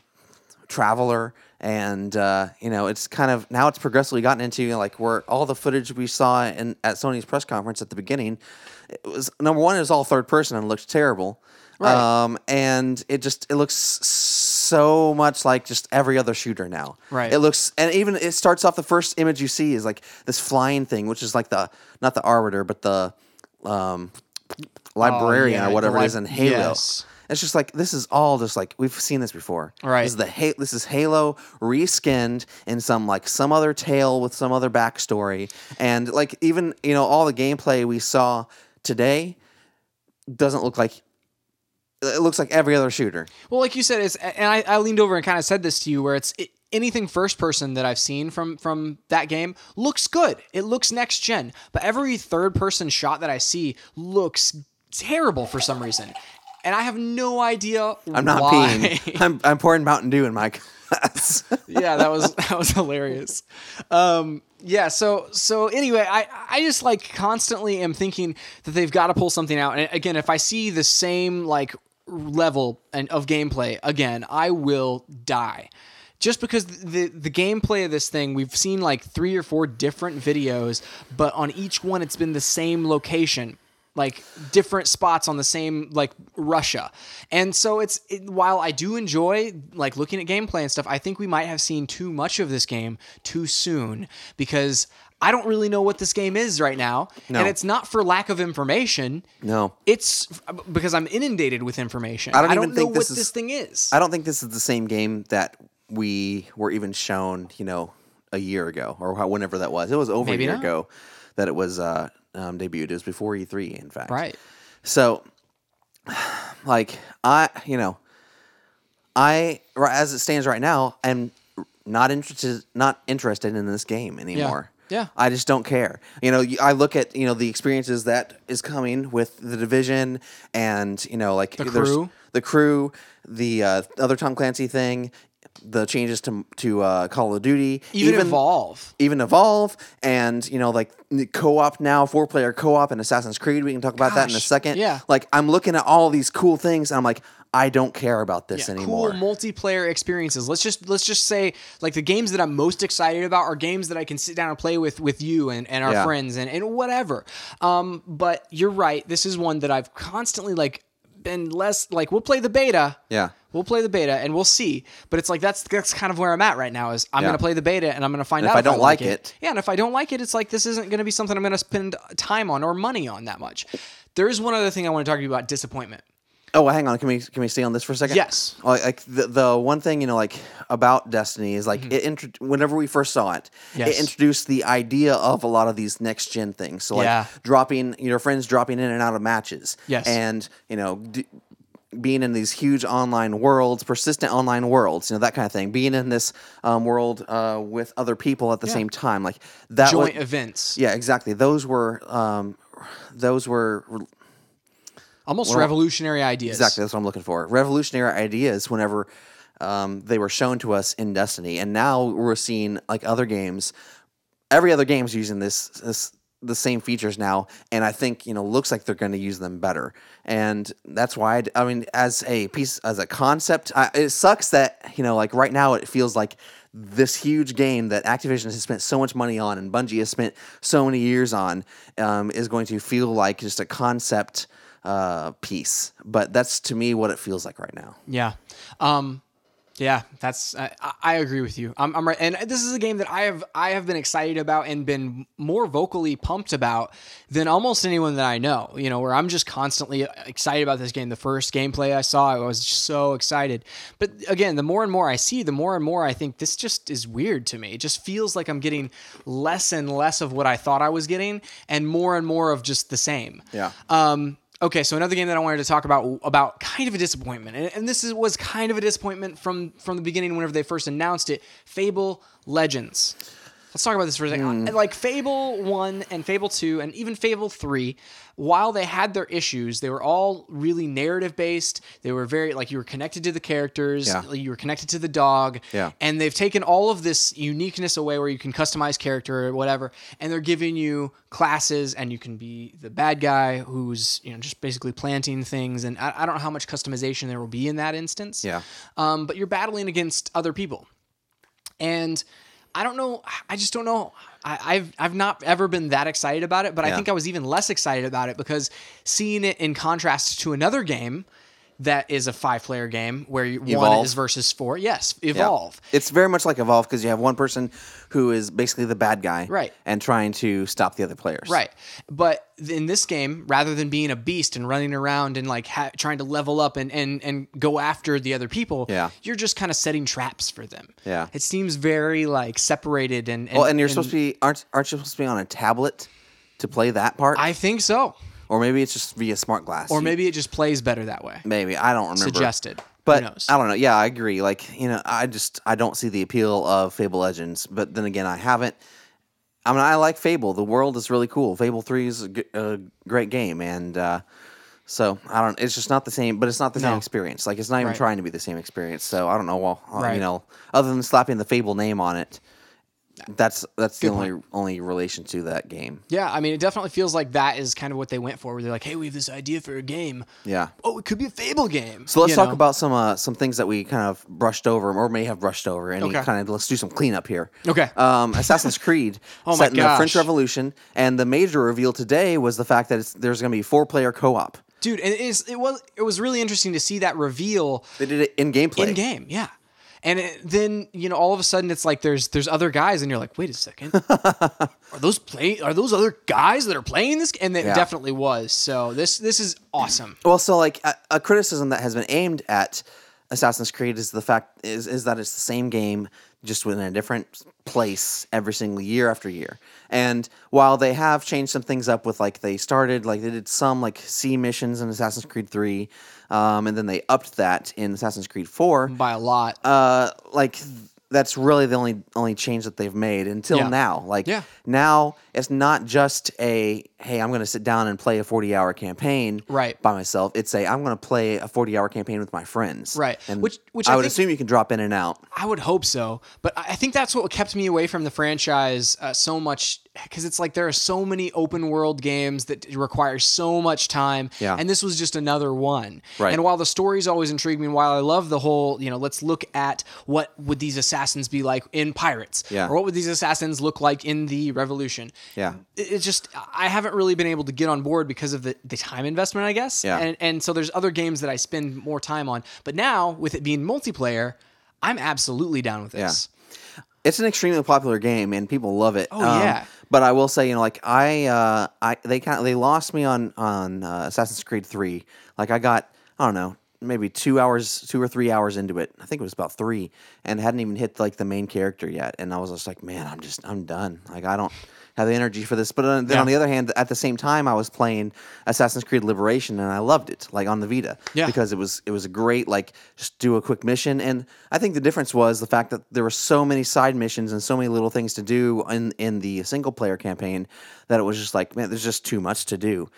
Speaker 2: traveler. And uh, you know, it's kind of now it's progressively gotten into, you know, like where all the footage we saw in at Sony's press conference at the beginning, it was number one, it was all third person and looked terrible.
Speaker 1: Right.
Speaker 2: Um, and it just it looks so much like just every other shooter now.
Speaker 1: Right.
Speaker 2: It looks, and even it starts off, the first image you see is like this flying thing, which is like the, not the Arbiter, but the um, Librarian
Speaker 1: Oh, yeah,
Speaker 2: or whatever
Speaker 1: the
Speaker 2: it is in
Speaker 1: lib-
Speaker 2: Halo.
Speaker 1: yes.
Speaker 2: It's just like, this is all just like, we've seen this before.
Speaker 1: Right.
Speaker 2: This is the ha- this is Halo reskinned in some like some other tale with some other backstory. And like even, you know, all the gameplay we saw today doesn't look like, it looks like every other shooter.
Speaker 1: Well, like you said, it's and I, I leaned over and kind of said this to you, where it's it, anything first person that I've seen from from that game looks good. It looks next gen, but every third person shot that I see looks terrible for some reason, and I have no idea.
Speaker 2: I'm not
Speaker 1: why.
Speaker 2: peeing. I'm I'm pouring Mountain Dew in my glass.
Speaker 1: Yeah, that was that was hilarious. Um, yeah, so so anyway, I I just like constantly am thinking that they've got to pull something out. And again, if I see the same like level and of gameplay again, I will die. Just because the the gameplay of this thing, we've seen like three or four different videos, but on each one it's been the same location. Like different spots on the same, like Russia. And so it's, it, while I do enjoy like looking at gameplay and stuff, I think we might have seen too much of this game too soon, because I don't really know what this game is right now.
Speaker 2: No.
Speaker 1: And it's not for lack of information.
Speaker 2: No.
Speaker 1: It's because I'm inundated with information.
Speaker 2: I don't
Speaker 1: I
Speaker 2: even
Speaker 1: don't know
Speaker 2: think
Speaker 1: what
Speaker 2: this
Speaker 1: this,
Speaker 2: is-
Speaker 1: thing is.
Speaker 2: I don't think this is the same game that we were even shown, you know, a year ago or how, whenever that was. It was over
Speaker 1: Maybe
Speaker 2: a year
Speaker 1: not.
Speaker 2: ago that it was uh, um, debuted. It was before E three, in fact.
Speaker 1: Right.
Speaker 2: So, like, I, you know, I, ri- as it stands right now, am not interested, not interested in this game anymore.
Speaker 1: Yeah.
Speaker 2: I just don't care. You know, y- I look at, you know, the experiences that is coming with the Division and, you know, like
Speaker 1: The
Speaker 2: there's
Speaker 1: Crew.
Speaker 2: the crew, the uh, other Tom Clancy thing, the changes to to uh, Call of Duty,
Speaker 1: Even, Evolve.
Speaker 2: even Evolve, and you know, like the co-op now, four player co-op in Assassin's Creed. We can talk about that in a
Speaker 1: Gosh,
Speaker 2: second.
Speaker 1: yeah.
Speaker 2: Like I'm looking at all these cool things, and I'm like, I don't care about this
Speaker 1: Yeah,
Speaker 2: anymore.
Speaker 1: cool multiplayer experiences. Let's just let's just say like the games that I'm most excited about are games that I can sit down and play with with you and, and our
Speaker 2: Yeah.
Speaker 1: friends and, and whatever. Um, but you're right. This is one that I've constantly like been less like we'll play the beta.
Speaker 2: Yeah.
Speaker 1: We'll play the beta and we'll see. But it's like that's that's kind of where I'm at right now is I'm
Speaker 2: Yeah.
Speaker 1: gonna play the beta and I'm gonna find
Speaker 2: And
Speaker 1: out
Speaker 2: if I don't like
Speaker 1: it.
Speaker 2: it-
Speaker 1: Yeah, and if I don't like it, it's like this isn't gonna be something I'm gonna spend time on or money on that much. There is one other thing I want to talk to you about: disappointment.
Speaker 2: Oh, well, hang on. Can we can we stay on this for a second?
Speaker 1: Yes.
Speaker 2: Like like, the the one thing, you know, like about Destiny is like it intro- whenever we first saw it,
Speaker 1: Mm-hmm. Yes.
Speaker 2: it introduced the idea of a lot of these next gen things. So like
Speaker 1: Yeah.
Speaker 2: dropping your friends dropping in and out of matches.
Speaker 1: Yes.
Speaker 2: And you know. D- being in these huge online worlds, persistent online worlds, you know, that kind of thing. Being in this um, world uh, with other people at the
Speaker 1: Yeah.
Speaker 2: same time, like that.
Speaker 1: Joint
Speaker 2: was,
Speaker 1: events.
Speaker 2: yeah, exactly. Those were, um, those were
Speaker 1: Almost
Speaker 2: Well,
Speaker 1: revolutionary ideas.
Speaker 2: exactly that's what I'm looking for. Revolutionary ideas. Whenever um, they were shown to us in Destiny, and now we're seeing like other games. Every other game's using this this the same features now, and I think you know looks like they're going to use them better, and that's why I, I mean, as a piece, as a concept, I, it sucks that you know like right now it feels like this huge game that Activision has spent so much money on and Bungie has spent so many years on um, is going to feel like just a concept uh, piece, but that's to me what it feels like right now.
Speaker 1: Yeah. Um, yeah, that's I, I agree with you. I'm, I'm right, and this is a game that I have I have been excited about and been more vocally pumped about than almost anyone that I know. You know, where I'm just constantly excited about this game. The first gameplay I saw, I was just so excited. But again, the more and more I see, the more and more I think this just is weird to me. It just feels like I'm getting less and less of what I thought I was getting, and more and more of just the same.
Speaker 2: Yeah.
Speaker 1: Um, okay, so another game that I wanted to talk about about kind of a disappointment, and, and this is, was kind of a disappointment from from the beginning whenever they first announced it. Fable Legends. Let's talk about this for a second.
Speaker 2: Mm.
Speaker 1: Like Fable one and Fable two and even Fable three, while they had their issues, they were all really narrative based. They were very like you were connected to the characters,
Speaker 2: Yeah.
Speaker 1: you were connected to the dog.
Speaker 2: Yeah.
Speaker 1: And they've taken all of this uniqueness away where you can customize character or whatever, and they're giving you classes and you can be the bad guy who's, you know, just basically planting things. And I, I don't know how much customization there will be in that instance.
Speaker 2: Yeah.
Speaker 1: Um, but you're battling against other people. And I don't know. I just don't know. I, I've I've not ever been that excited about it, but I
Speaker 2: Yeah.
Speaker 1: think I was even less excited about it because seeing it in contrast to another game that is a five-player game where you, one
Speaker 2: Evolve.
Speaker 1: is versus four. Yes,
Speaker 2: Yeah.
Speaker 1: Evolve.
Speaker 2: It's very much like Evolve because you have one person who is basically the bad guy,
Speaker 1: Right.
Speaker 2: and trying to stop the other players.
Speaker 1: Right. But in this game, rather than being a beast and running around and like ha- trying to level up and, and, and go after the other people,
Speaker 2: Yeah.
Speaker 1: you're just kind of setting traps for them.
Speaker 2: Yeah.
Speaker 1: It seems very like separated and, and
Speaker 2: Well, and you're supposed to be aren't aren't you supposed to be on a tablet to play that part?
Speaker 1: I think so.
Speaker 2: Or maybe it's just via smart glass.
Speaker 1: Or
Speaker 2: You-
Speaker 1: maybe it just plays better that way.
Speaker 2: maybe I don't remember.
Speaker 1: Suggested.
Speaker 2: But
Speaker 1: Who knows?
Speaker 2: I don't know. Yeah, I agree. Like, you know, I just I don't see the appeal of Fable Legends. But then again, I haven't. I mean, I like Fable. The world is really cool. Fable three is a, g- a great game, and uh, so I don't. It's just not the same. But it's not the same
Speaker 1: No.
Speaker 2: experience. Like, it's not even
Speaker 1: Right.
Speaker 2: trying to be the same experience. So I don't know. Well, uh,
Speaker 1: Right.
Speaker 2: you know, other than slapping the Fable name on it, that's that's the
Speaker 1: Good
Speaker 2: only only relation to that game.
Speaker 1: Yeah, I mean, it definitely feels like that is kind of what they went for, where they're like, hey, we have this idea for a game.
Speaker 2: Yeah.
Speaker 1: Oh, it could be a Fable game.
Speaker 2: So let's
Speaker 1: You
Speaker 2: talk
Speaker 1: know?
Speaker 2: about some uh, some things that we kind of brushed over, or may have brushed over, and
Speaker 1: Okay.
Speaker 2: kind of let's do some cleanup here.
Speaker 1: Okay.
Speaker 2: Um, Assassin's Creed,
Speaker 1: Oh my
Speaker 2: set in the French
Speaker 1: gosh.
Speaker 2: Revolution, and the major reveal today was the fact that it's, there's going to be four player co op.
Speaker 1: Dude, and it, is, it was it was really interesting to see that reveal
Speaker 2: They did it in gameplay.
Speaker 1: in game, yeah. And it, then you know, all of a sudden, it's like there's there's other guys, and you're like, wait a second, are those play are those other guys that are playing this? And it
Speaker 2: Yeah.
Speaker 1: definitely was. So this this is awesome.
Speaker 2: Well, so like a, a criticism that has been aimed at Assassin's Creed is the fact is is that it's the same game just within a different place every single year after year. And while they have changed some things up with like they started like they did some like sea missions in Assassin's Creed three, um, and then they upped that in Assassin's Creed four.
Speaker 1: By a lot.
Speaker 2: Uh, like that's really the only only change that they've made until
Speaker 1: Yeah.
Speaker 2: now. Like
Speaker 1: Yeah.
Speaker 2: now, it's not just a hey, I'm going to sit down and play a forty hour campaign
Speaker 1: Right.
Speaker 2: by myself. It's a I'm going to play a forty hour campaign with my friends.
Speaker 1: Right.
Speaker 2: And
Speaker 1: Which- which
Speaker 2: I,
Speaker 1: I
Speaker 2: would
Speaker 1: think-
Speaker 2: assume you can drop in and out.
Speaker 1: I would hope so, but I I think that's what kept me away from the franchise uh, so much, because it's like there are so many open world games that require so much time,
Speaker 2: Yeah.
Speaker 1: and this was just another one.
Speaker 2: Right.
Speaker 1: And while the stories always intrigue me, and while I love the whole, you know, let's look at what would these assassins be like in Pirates,
Speaker 2: Yeah.
Speaker 1: or what would these assassins look like in the Revolution.
Speaker 2: Yeah.
Speaker 1: It- It's just I haven't really been able to get on board because of the, the time investment, I guess.
Speaker 2: Yeah.
Speaker 1: And and so there's other games that I spend more time on, but now with it being multiplayer, I'm absolutely down with this.
Speaker 2: It's an extremely popular game and people love it. Um,
Speaker 1: Oh, yeah.
Speaker 2: But I will say, you know, like I, uh, I they kind of they lost me on on uh, Assassin's Creed three. Like I got I don't know maybe two hours, two or three hours into it. I think it was about three, and hadn't even hit like the main character yet. And I was just like, man, I'm just I'm done. Like I don't have the energy for this. But uh, then
Speaker 1: Yeah.
Speaker 2: on the other hand, at the same time, I was playing Assassin's Creed Liberation, and I loved it, like on the Vita,
Speaker 1: Yeah.
Speaker 2: because it was it was a great like just do a quick mission. And I think the difference was the fact that there were so many side missions and so many little things to do in in the single player campaign that it was just like, man, there's just too much to do.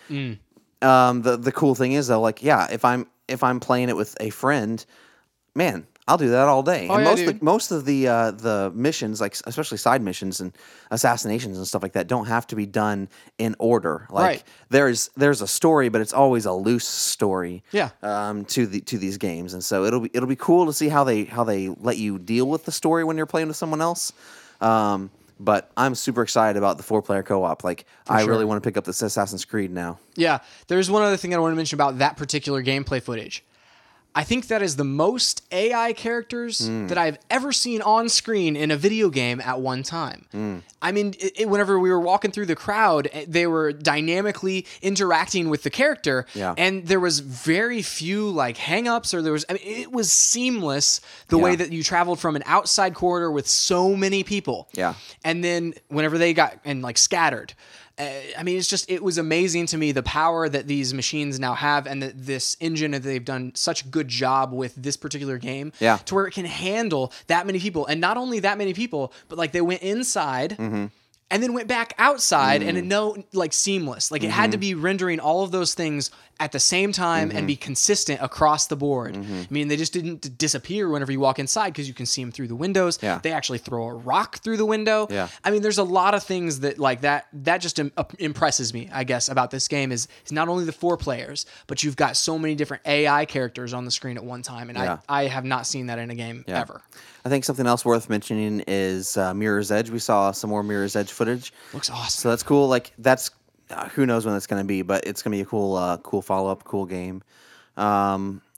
Speaker 2: Um, the the cool thing is though, like yeah, if I'm if I'm playing it with a friend, man, I'll do that all day.
Speaker 1: Oh,
Speaker 2: and
Speaker 1: yeah,
Speaker 2: most of
Speaker 1: dude.
Speaker 2: the, most of the uh, the missions, like especially side missions and assassinations and stuff like that, don't have to be done in order. Like
Speaker 1: Right.
Speaker 2: there's there's a story, but it's always a loose story.
Speaker 1: Yeah.
Speaker 2: Um, to the to these games, and so it'll be it'll be cool to see how they how they let you deal with the story when you're playing with someone else. Um, but I'm super excited about the four player co op. Like I
Speaker 1: sure.
Speaker 2: really want to pick up this Assassin's Creed now.
Speaker 1: Yeah, there's one other thing I want to mention about that particular gameplay footage. I think that is the most A I characters that I've ever seen on screen in a video game at one time. I mean, it, it- whenever we were walking through the crowd, eh, they were dynamically interacting with the character,
Speaker 2: Yeah.
Speaker 1: and there was very few like hang-ups, or there was, I mean, it was seamless the way
Speaker 2: Yeah.
Speaker 1: that you traveled from an outside corridor with so many people.
Speaker 2: Yeah.
Speaker 1: And then whenever they got and like scattered, uh, I mean, it's just, it was amazing to me the power that these machines now have, and that this engine that they've done such a good job with this particular game,
Speaker 2: Yeah.
Speaker 1: to where it can handle that many people. And not only that many people, but like they went inside and then went back outside, and it no like seamless. Like it had to be rendering all of those things at the same time and be consistent across the board. I mean, they just didn't d- disappear whenever you walk inside, because you can see them through the windows.
Speaker 2: Yeah.
Speaker 1: They actually throw a rock through the window.
Speaker 2: Yeah.
Speaker 1: I mean, there's a lot of things that like that that just Im- uh, impresses me, I guess, about this game is, is not only the four players, but you've got so many different A I characters on the screen at one time, and
Speaker 2: Yeah.
Speaker 1: I I have not seen that in a game
Speaker 2: Yeah.
Speaker 1: ever.
Speaker 2: I think something else worth mentioning is uh, Mirror's Edge. We saw some more Mirror's Edge footage.
Speaker 1: Looks awesome.
Speaker 2: So that's cool. Like that's uh, who knows when it's going to be, but it's going to be a cool, uh, cool follow up, cool game. Um,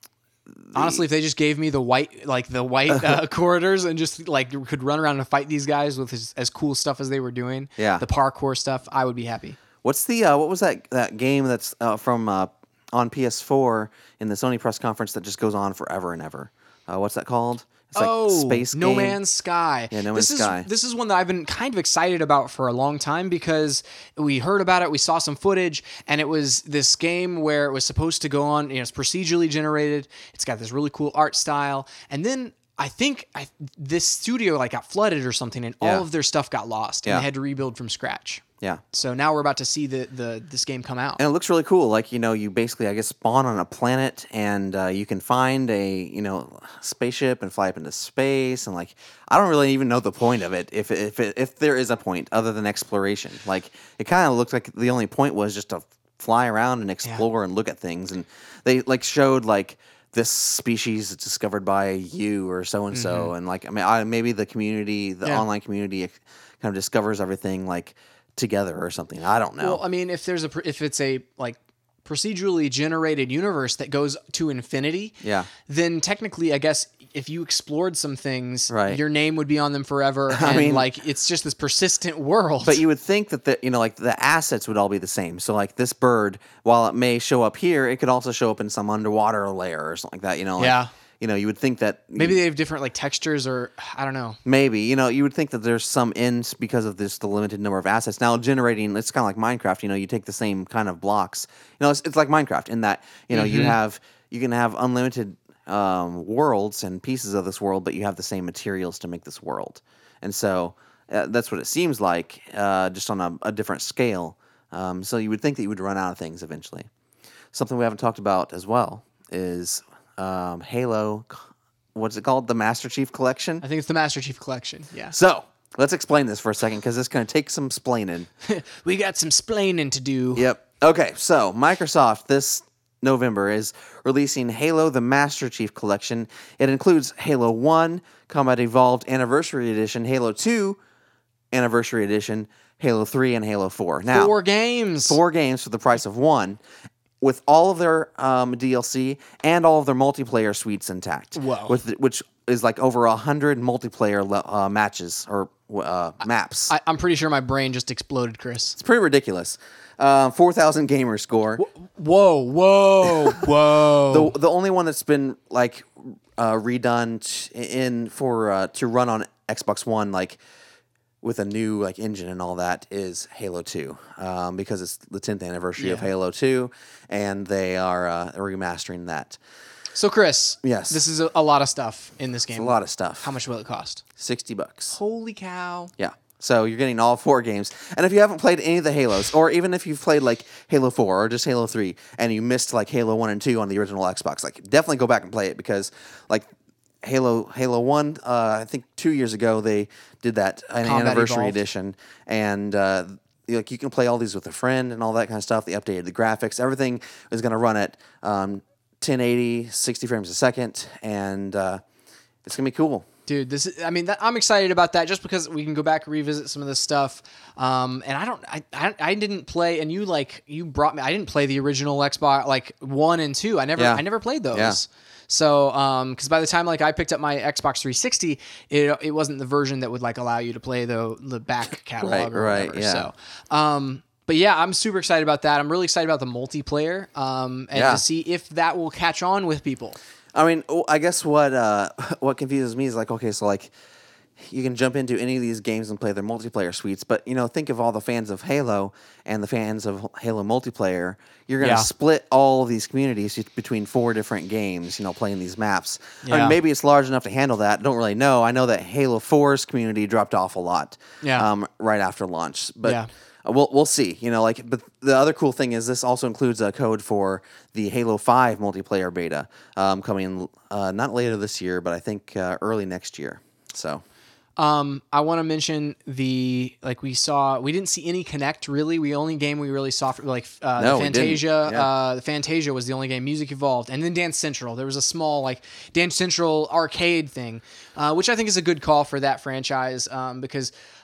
Speaker 1: Honestly, if they just gave me the white, like the white uh, corridors and just like could run around and fight these guys with as, as cool stuff as they were doing,
Speaker 2: Yeah.
Speaker 1: the parkour stuff, I would be happy.
Speaker 2: What's the uh, what was that that game that's uh, from uh, on P S four in the Sony press conference that just goes on forever and ever? Uh, what's that called? It's like
Speaker 1: oh,
Speaker 2: space
Speaker 1: No
Speaker 2: game.
Speaker 1: Man's Sky.
Speaker 2: Yeah, No
Speaker 1: this
Speaker 2: Man's
Speaker 1: is,
Speaker 2: Sky.
Speaker 1: This is one that I've been kind of excited about for a long time because we heard about it, we saw some footage, and it was this game where it was supposed to go on, you know, it's procedurally generated, it's got this really cool art style, and then I think I, this studio like got flooded or something, and
Speaker 2: Yeah.
Speaker 1: all of their stuff got lost, and
Speaker 2: Yeah.
Speaker 1: they had to rebuild from scratch.
Speaker 2: Yeah.
Speaker 1: So now we're about to see the, the this game come out.
Speaker 2: And it looks really cool. Like, you know, you basically, I guess, spawn on a planet and uh, you can find a, you know, spaceship and fly up into space. And, like, I don't really even know the point of it, if if it, if there is a point other than exploration. Like, it kind of looked like the only point was just to fly around and explore and look at things. And they, like, showed, like, this species is discovered by you or so-and-so.
Speaker 1: Mm-hmm.
Speaker 2: And, like, I mean, I, maybe the community, the
Speaker 1: Yeah.
Speaker 2: online community kind of discovers everything, like, together or something. I don't know.
Speaker 1: Well, I mean, if there's a pr- if it's a like procedurally generated universe that goes to infinity,
Speaker 2: Yeah.
Speaker 1: then technically, I guess if you explored some things,
Speaker 2: Right.
Speaker 1: your name would be on them forever. And
Speaker 2: mean-
Speaker 1: like it's just this persistent world.
Speaker 2: But you would think that the you know like the assets would all be the same. So like this bird, while it may show up here, it could also show up in some underwater layer or something like that. You know, like,
Speaker 1: Yeah.
Speaker 2: You know, you would think that
Speaker 1: maybe they have different like textures or I don't know.
Speaker 2: maybe you know you would think that there's some ends because of this the limited number of assets. Now generating, it's kind of like Minecraft. You know, you take the same kind of blocks. You know, it's, it's like Minecraft in that you know you have you can have unlimited um, worlds and pieces of this world, but you have the same materials to make this world, and so uh, that's what it seems like, uh, just on a, a different scale. Um, so you would think that you would run out of things eventually. Something we haven't talked about as well is um, Halo. What's it called? The Master Chief Collection.
Speaker 1: I think it's the Master Chief Collection. Yeah.
Speaker 2: So let's explain this for a second because it's going to take some splaining.
Speaker 1: We got some splaining to do.
Speaker 2: Yep. Okay. So Microsoft this November is releasing Halo: The Master Chief Collection. It includes Halo one, Combat Evolved Anniversary Edition, Halo two, Anniversary Edition, Halo three, and Halo four. Now,
Speaker 1: Four games.
Speaker 2: four games for the price of one, with all of their um, D L C and all of their multiplayer suites intact.
Speaker 1: Whoa.
Speaker 2: With the, which is like over a hundred multiplayer le- uh, matches or uh, maps.
Speaker 1: I, I'm pretty sure my brain just exploded, Chris.
Speaker 2: it's pretty ridiculous. Uh, Four thousand gamer score.
Speaker 1: Whoa, whoa, whoa.
Speaker 2: The the only one that's been like uh, redone t- in for uh, to run on Xbox One, like with a new like engine and all that, is Halo two, um, because it's the tenth anniversary of
Speaker 1: Yeah.
Speaker 2: Halo two, and they are uh, remastering that.
Speaker 1: So, Chris,
Speaker 2: Yes.
Speaker 1: this is a, a lot of stuff in this game.
Speaker 2: A lot of stuff.
Speaker 1: How much will it cost?
Speaker 2: Sixty bucks.
Speaker 1: Holy cow.
Speaker 2: Yeah. So you're getting all four games. And if you haven't played any of the Halos, or even if you've played like Halo four or just Halo three, and you missed like Halo one and two on the original Xbox, like definitely go back and play it, because like Halo Halo one, uh, I think two years ago they did that an
Speaker 1: Combat
Speaker 2: anniversary
Speaker 1: Evolved.
Speaker 2: edition, and uh, like you can play all these with a friend and all that kind of stuff. They updated the graphics. Everything is going to run at um, ten eighty, sixty frames a second, and uh, it's going to be cool.
Speaker 1: Dude, this is, I mean, that, I'm excited about that just because we can go back and revisit some of this stuff. Um, and I don't, I, I, I didn't play, and you like, you brought me, I didn't play the original Xbox, like one and two. I never,
Speaker 2: Yeah.
Speaker 1: I never played those.
Speaker 2: Yeah.
Speaker 1: So, um, cause by the time like I picked up my Xbox three sixty, it, it wasn't the version that would like allow you to play the, the back catalog
Speaker 2: Right,
Speaker 1: or
Speaker 2: right,
Speaker 1: whatever.
Speaker 2: yeah.
Speaker 1: So, um, but yeah, I'm super excited about that. I'm really excited about the multiplayer, um, and
Speaker 2: Yeah.
Speaker 1: to see if that will catch on with people.
Speaker 2: I mean, oh, I guess what uh, what confuses me is like, okay, so like you can jump into any of these games and play their multiplayer suites, but you know, think of all the fans of Halo and the fans of Halo multiplayer. You're going to
Speaker 1: Yeah.
Speaker 2: split all of these communities between four different games, you know, playing these maps. I
Speaker 1: Yeah.
Speaker 2: mean, maybe it's large enough to handle that. Don't really know. I know that Halo four's community dropped off a lot,
Speaker 1: Yeah.
Speaker 2: um, right after launch, but.
Speaker 1: Yeah.
Speaker 2: Uh, We'll we'll see. You know, like, but the other cool thing is this also includes a code for the Halo five multiplayer beta, um, coming uh, not later this year, but I think uh, early next year. So
Speaker 1: Um, I want to mention the like we saw we didn't see any Connect really. We only game we really saw for, like uh,
Speaker 2: No,
Speaker 1: the
Speaker 2: we didn't.
Speaker 1: Fantasia.
Speaker 2: Yeah.
Speaker 1: Uh, the Fantasia was the only game. Music Evolved, and then Dance Central. There was a small like Dance Central arcade thing, uh, which I think is a good call for that franchise um, because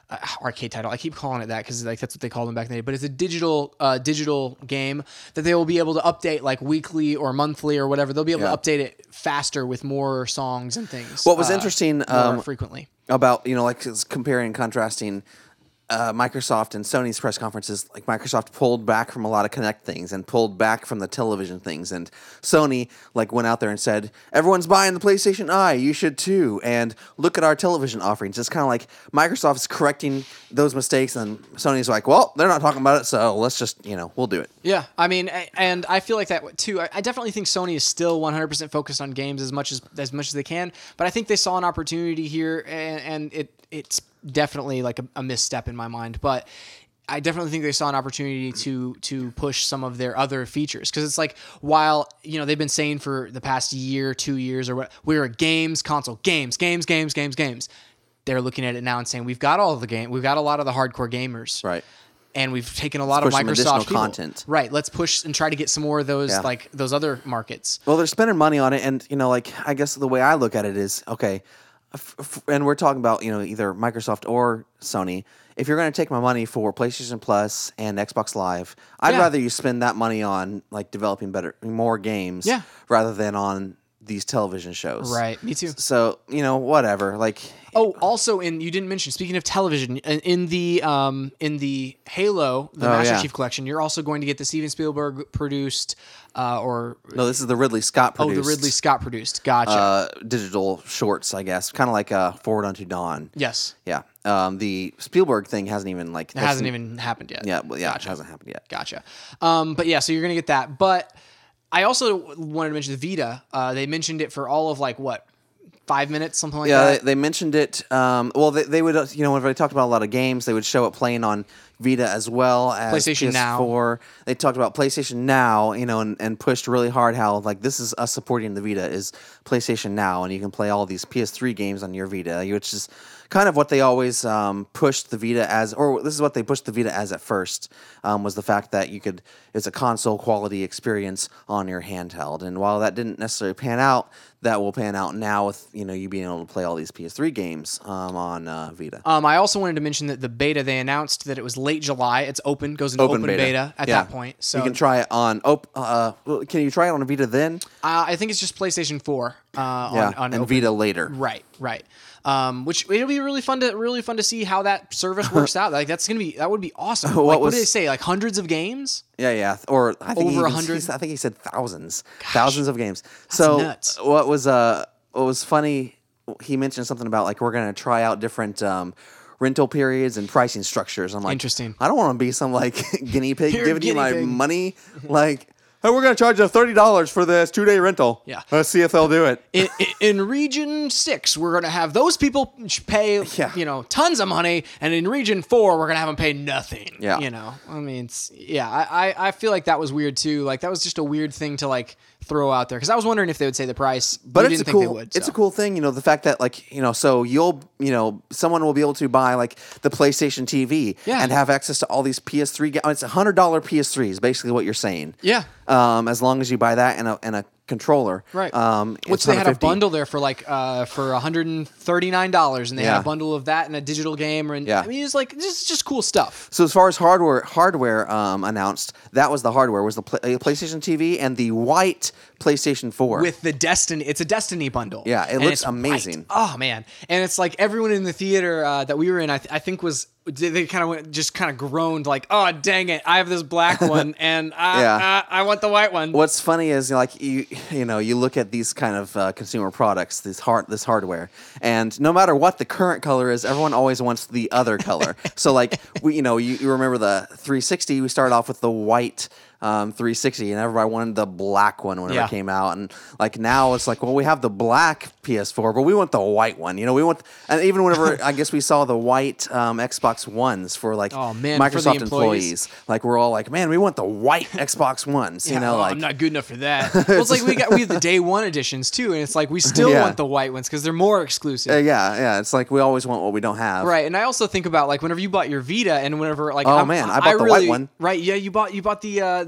Speaker 1: uh, arcade title. I keep calling it that because like that's what they called them back in the day. But it's a digital uh, digital game that they will be able to update like weekly or monthly or whatever. They'll be able
Speaker 2: Yeah.
Speaker 1: to update it faster with more songs and things.
Speaker 2: What was
Speaker 1: uh,
Speaker 2: interesting
Speaker 1: more
Speaker 2: um,
Speaker 1: frequently.
Speaker 2: about, you know, like it's comparing and contrasting uh, Microsoft and Sony's press conferences, like Microsoft pulled back from a lot of Kinect things and pulled back from the television things, and Sony like went out there and said, everyone's buying the PlayStation Eye, you should too, and look at our television offerings. It's kind of like Microsoft's correcting those mistakes, and Sony's like, well, they're not talking about it, so let's just, you know, we'll do it.
Speaker 1: Yeah, I mean, a- and I feel like that too. I I definitely think Sony is still one hundred percent focused on games as much as as much as they can, but I think they saw an opportunity here, and, and it it's definitely like a, a misstep in my mind. But I definitely think they saw an opportunity to to push some of their other features, because it's like, while you know they've been saying for the past year, two years, or what, we're a games console, games, games, games, games, games. They're looking at it now and saying we've got all of the game, we've got a lot of the hardcore gamers,
Speaker 2: Right.
Speaker 1: and we've taken a lot
Speaker 2: Let's
Speaker 1: of
Speaker 2: push some additional
Speaker 1: Microsoft people.
Speaker 2: content.
Speaker 1: Right. Let's push and try to get some more of those
Speaker 2: Yeah.
Speaker 1: like those other markets.
Speaker 2: Well, they're spending money on it, and you know, like I guess the way I look at it is, okay, f- f- and we're talking about, you know, either Microsoft or Sony. If you're going to take my money for PlayStation Plus and Xbox Live, I'd
Speaker 1: Yeah.
Speaker 2: rather you spend that money on like developing better, more games,
Speaker 1: Yeah.
Speaker 2: rather than on these television shows.
Speaker 1: Right. Me too.
Speaker 2: So you know, whatever. Like,
Speaker 1: Oh, also, in you didn't mention. Speaking of television, in, in the um in the Halo, the
Speaker 2: Oh,
Speaker 1: Master
Speaker 2: yeah.
Speaker 1: Chief Collection, you're also going to get the Steven Spielberg produced, uh, or
Speaker 2: no, this is the Ridley Scott
Speaker 1: oh,
Speaker 2: produced.
Speaker 1: the Ridley Scott produced. Gotcha.
Speaker 2: uh, digital shorts, I guess, kind of like uh, Forward Unto Dawn.
Speaker 1: yes,
Speaker 2: Yeah. Um, the Spielberg thing hasn't even like
Speaker 1: it hasn't even happened yet.
Speaker 2: Yeah, well, yeah,
Speaker 1: Gotcha.
Speaker 2: it hasn't happened yet.
Speaker 1: Gotcha. Um, but yeah, so you're gonna get that. But I also wanted to mention the Vita. Uh, they mentioned it for all of like what, five minutes, something like
Speaker 2: Yeah, they,
Speaker 1: that.
Speaker 2: they mentioned it. Um, well, they, they would, uh, you know, when they talked about a lot of games, they would show it playing on Vita as well as
Speaker 1: PlayStation
Speaker 2: P S
Speaker 1: Now.
Speaker 2: four. They talked about PlayStation Now, you know, and, and pushed really hard how like this is us supporting the Vita is PlayStation Now, and you can play all these P S three games on your Vita, which is kind of what they always um, pushed the Vita as, or this is what they pushed the Vita as at first, um, was the fact that you could, it's a console quality experience on your handheld. And while that didn't necessarily pan out, that will pan out now with, you know, you being able to play all these P S three games um, on uh, Vita.
Speaker 1: Um, I also wanted to mention that the beta, they announced that it was late July. It's open, goes into open, beta. at
Speaker 2: Yeah.
Speaker 1: that point. So
Speaker 2: you can try it on. Op- uh, well, can you try it on a Vita then?
Speaker 1: uh, I think it's just PlayStation four. Uh,
Speaker 2: Yeah,
Speaker 1: on, on
Speaker 2: and
Speaker 1: open.
Speaker 2: Vita later.
Speaker 1: Right, right. Um, which it'll be really fun to really fun to see how that service works out. Like that's gonna be that would be awesome.
Speaker 2: What
Speaker 1: like, what
Speaker 2: was-
Speaker 1: did they say? Like hundreds of games?
Speaker 2: Yeah, yeah. Or I think
Speaker 1: Over
Speaker 2: he
Speaker 1: a
Speaker 2: even-
Speaker 1: hundred?
Speaker 2: he's- I think he said thousands, thousands of games. so
Speaker 1: nuts.
Speaker 2: what was uh what was funny? He mentioned something about like we're gonna try out different um, rental periods and pricing structures. I'm like,
Speaker 1: Interesting.
Speaker 2: I don't want to be some like guinea pig
Speaker 1: You're a
Speaker 2: giving you
Speaker 1: guinea
Speaker 2: my
Speaker 1: pig.
Speaker 2: money. Like, hey, we're gonna charge you thirty dollars for this two day rental.
Speaker 1: Yeah.
Speaker 2: Let's see if they'll do it.
Speaker 1: In, in, in region six, we're gonna have those people pay
Speaker 2: Yeah.
Speaker 1: you know tons of money, and in region four, we're gonna have them pay nothing.
Speaker 2: Yeah.
Speaker 1: you know, I mean, it's, yeah, I, I I feel like that was weird too. Like that was just a weird thing to like throw out there, because I was wondering if they would say the price,
Speaker 2: But
Speaker 1: we
Speaker 2: it's
Speaker 1: didn't
Speaker 2: a
Speaker 1: think
Speaker 2: cool.
Speaker 1: they would.
Speaker 2: It's
Speaker 1: so.
Speaker 2: a cool thing, you know, the fact that like you know, so you'll you know, someone will be able to buy like the PlayStation T V
Speaker 1: Yeah.
Speaker 2: and have access to all these P S three games. It's a hundred dollar P S three is basically what you're saying.
Speaker 1: Yeah.
Speaker 2: Um, as long as you buy that and a and a controller.
Speaker 1: Right.
Speaker 2: Um,
Speaker 1: Which
Speaker 2: it's
Speaker 1: they had a
Speaker 2: one hundred fifty.
Speaker 1: bundle there for like uh for one hundred thirty-nine dollars, and they had
Speaker 2: Yeah.
Speaker 1: a bundle of that and a digital game. And
Speaker 2: Yeah.
Speaker 1: I mean, it's like just just cool stuff.
Speaker 2: So as far as hardware hardware um, announced, that was the hardware was the pl- uh, PlayStation T V and the white PlayStation four.
Speaker 1: With the Destiny, it's a Destiny bundle.
Speaker 2: Yeah, it
Speaker 1: And
Speaker 2: looks
Speaker 1: it's
Speaker 2: amazing.
Speaker 1: white. Oh man, and it's like everyone in the theater uh, that we were in, I, th- I think was they kind of went just kind of groaned like, oh dang it, I have this black one and I,
Speaker 2: Yeah.
Speaker 1: I, I want the white one.
Speaker 2: What's funny is like you you know you look at these kind of uh, consumer products, this hard this hardware, and no matter what the current color is, everyone always wants the other color. So like we you know you, you remember the three sixty? We started off with the white. Um, three sixty, and everybody wanted the black one whenever
Speaker 1: Yeah.
Speaker 2: it came out, and like now it's like, well, we have the black P S four, but we want the white one. You know, we want, and even whenever I guess we saw the white um, Xbox Ones for like
Speaker 1: Oh, man, for the
Speaker 2: Microsoft
Speaker 1: employees.
Speaker 2: employees, like we're all like, man, we want the white Xbox Ones.
Speaker 1: Yeah,
Speaker 2: You know,
Speaker 1: oh,
Speaker 2: like
Speaker 1: I'm not good enough for that. Well, it's like we got we have the day one editions too, and it's like we still
Speaker 2: Yeah.
Speaker 1: want the white ones because they're more exclusive.
Speaker 2: Uh, yeah, yeah. It's like we always want what we don't have.
Speaker 1: Right, and I also think about like whenever you bought your Vita, and whenever like
Speaker 2: Oh,
Speaker 1: I'm-
Speaker 2: man, I bought the white
Speaker 1: really,
Speaker 2: one.
Speaker 1: Right, yeah, you bought you bought the uh,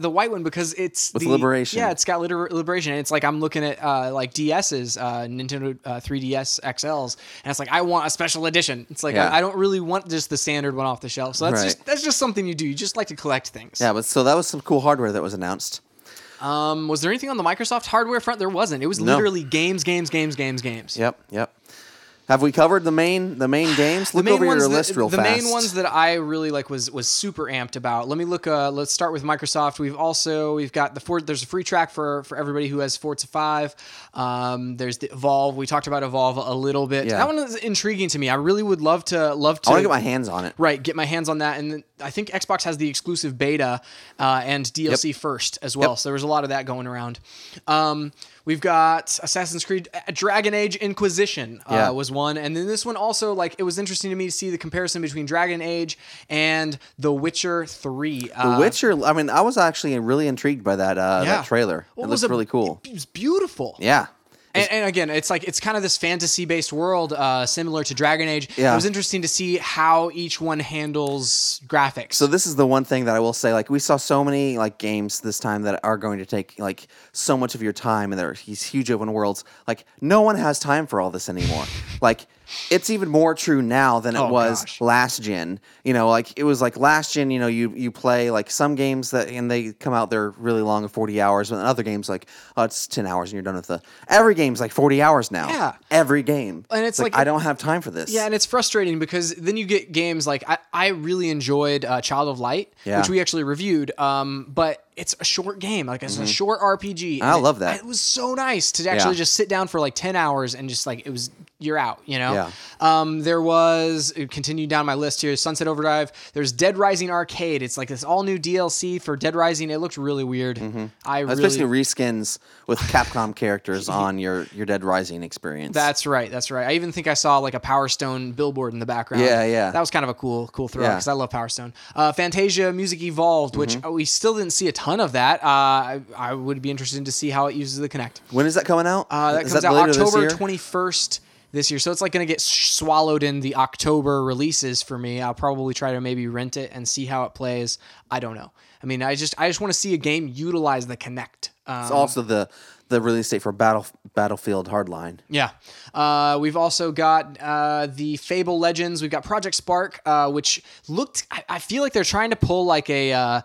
Speaker 1: the white one because it's
Speaker 2: With
Speaker 1: the,
Speaker 2: Liberation.
Speaker 1: Yeah, it's got liter- Liberation. And it's like I'm looking at uh, like D S's, uh, Nintendo uh, three D S X Ls, and it's like I want a special edition. It's like
Speaker 2: Yeah.
Speaker 1: I, I don't really want just the standard one off the shelf. So that's
Speaker 2: Right.
Speaker 1: just that's just something you do. You just like to collect things.
Speaker 2: Yeah, but so that was some cool hardware that was announced.
Speaker 1: Um, was there anything on the Microsoft hardware front? There wasn't. It was
Speaker 2: No.
Speaker 1: literally games, games, games, games, games.
Speaker 2: Yep, yep. Have we covered the main the main games? Look
Speaker 1: the main
Speaker 2: over
Speaker 1: ones
Speaker 2: your
Speaker 1: that,
Speaker 2: list real
Speaker 1: the
Speaker 2: fast.
Speaker 1: main ones that I really like was was super amped about. Let me look. Uh, let's start with Microsoft. We've also we've got the For, there's a free track for for everybody who has Forza five. Um, there's the Evolve. We talked about Evolve a little bit.
Speaker 2: Yeah.
Speaker 1: That one is intriguing to me. I really would love to love to.
Speaker 2: I want to get my hands on it.
Speaker 1: Right, get my hands on that, and then I think Xbox has the exclusive beta uh, and D L C
Speaker 2: Yep.
Speaker 1: first as well.
Speaker 2: Yep.
Speaker 1: So there was a lot of that going around. Um, we've got Assassin's Creed uh, Dragon Age Inquisition uh,
Speaker 2: Yeah.
Speaker 1: was one, and then this one also, like, it was interesting to me to see the comparison between Dragon Age and The Witcher three.
Speaker 2: The
Speaker 1: Uh,
Speaker 2: Witcher. I mean, I was actually really intrigued by that uh,
Speaker 1: Yeah.
Speaker 2: that trailer.
Speaker 1: well,
Speaker 2: it
Speaker 1: was
Speaker 2: looked
Speaker 1: a-
Speaker 2: really cool.
Speaker 1: It was beautiful.
Speaker 2: Yeah.
Speaker 1: And, and again, it's like it's kind of this fantasy-based world, uh, similar to Dragon Age.
Speaker 2: Yeah.
Speaker 1: It was interesting to see how each one handles graphics.
Speaker 2: So this is the one thing that I will say. Like we saw so many like games this time that are going to take like so much of your time, and they're these huge open worlds. Like no one has time for all this anymore. Like it's even more true now than it
Speaker 1: Oh,
Speaker 2: was
Speaker 1: gosh.
Speaker 2: last gen. You know, like it was like last gen. You know, you you play like some games that and they come out they're really long, forty hours, and other games like oh it's ten hours and you're done with the every game's like forty hours now.
Speaker 1: Yeah.
Speaker 2: every game.
Speaker 1: And it's
Speaker 2: like,
Speaker 1: like-
Speaker 2: I don't have time for this.
Speaker 1: Yeah, and it's frustrating because then you get games like I, I really enjoyed uh, Child of Light,
Speaker 2: Yeah.
Speaker 1: which we actually reviewed. Um, but it's a short game, like it's a short R P G.
Speaker 2: Mm-hmm. I
Speaker 1: and
Speaker 2: love
Speaker 1: it,
Speaker 2: that.
Speaker 1: It was so nice to actually
Speaker 2: Yeah.
Speaker 1: just sit down for like ten hours and just like it was you're out, you know.
Speaker 2: Yeah.
Speaker 1: Um, there was it continued down my list here. Sunset Overdrive. There's Dead Rising Arcade. It's like this all new D L C for Dead Rising. It looked really weird. I
Speaker 2: It's
Speaker 1: really.
Speaker 2: basically reskins with Capcom characters on your, your Dead Rising experience.
Speaker 1: That's right. That's right. I even think I saw like a Power Stone billboard in the background.
Speaker 2: Yeah, yeah.
Speaker 1: That was kind of a cool, cool throw
Speaker 2: Yeah.
Speaker 1: because I love Power Stone. Uh, Fantasia Music Evolved, which
Speaker 2: Mm-hmm.
Speaker 1: uh, we still didn't see a ton of that. Uh, I, I would be interested to see how it uses the Kinect.
Speaker 2: When is that coming out?
Speaker 1: Uh, that
Speaker 2: Is
Speaker 1: comes
Speaker 2: that
Speaker 1: out
Speaker 2: later this
Speaker 1: October
Speaker 2: year?
Speaker 1: twenty-first this year. So it's like going to get swallowed in the October releases for me. I'll probably try to maybe rent it and see how it plays. I don't know. I mean, I just I just want to see a game utilize the Kinect. Um,
Speaker 2: It's also the the release date for Battle Battlefield Hardline.
Speaker 1: Yeah. Uh, we've also got uh, the Fable Legends. We've got Project Spark, uh, which looked, I, I feel like they're trying to pull like a, uh,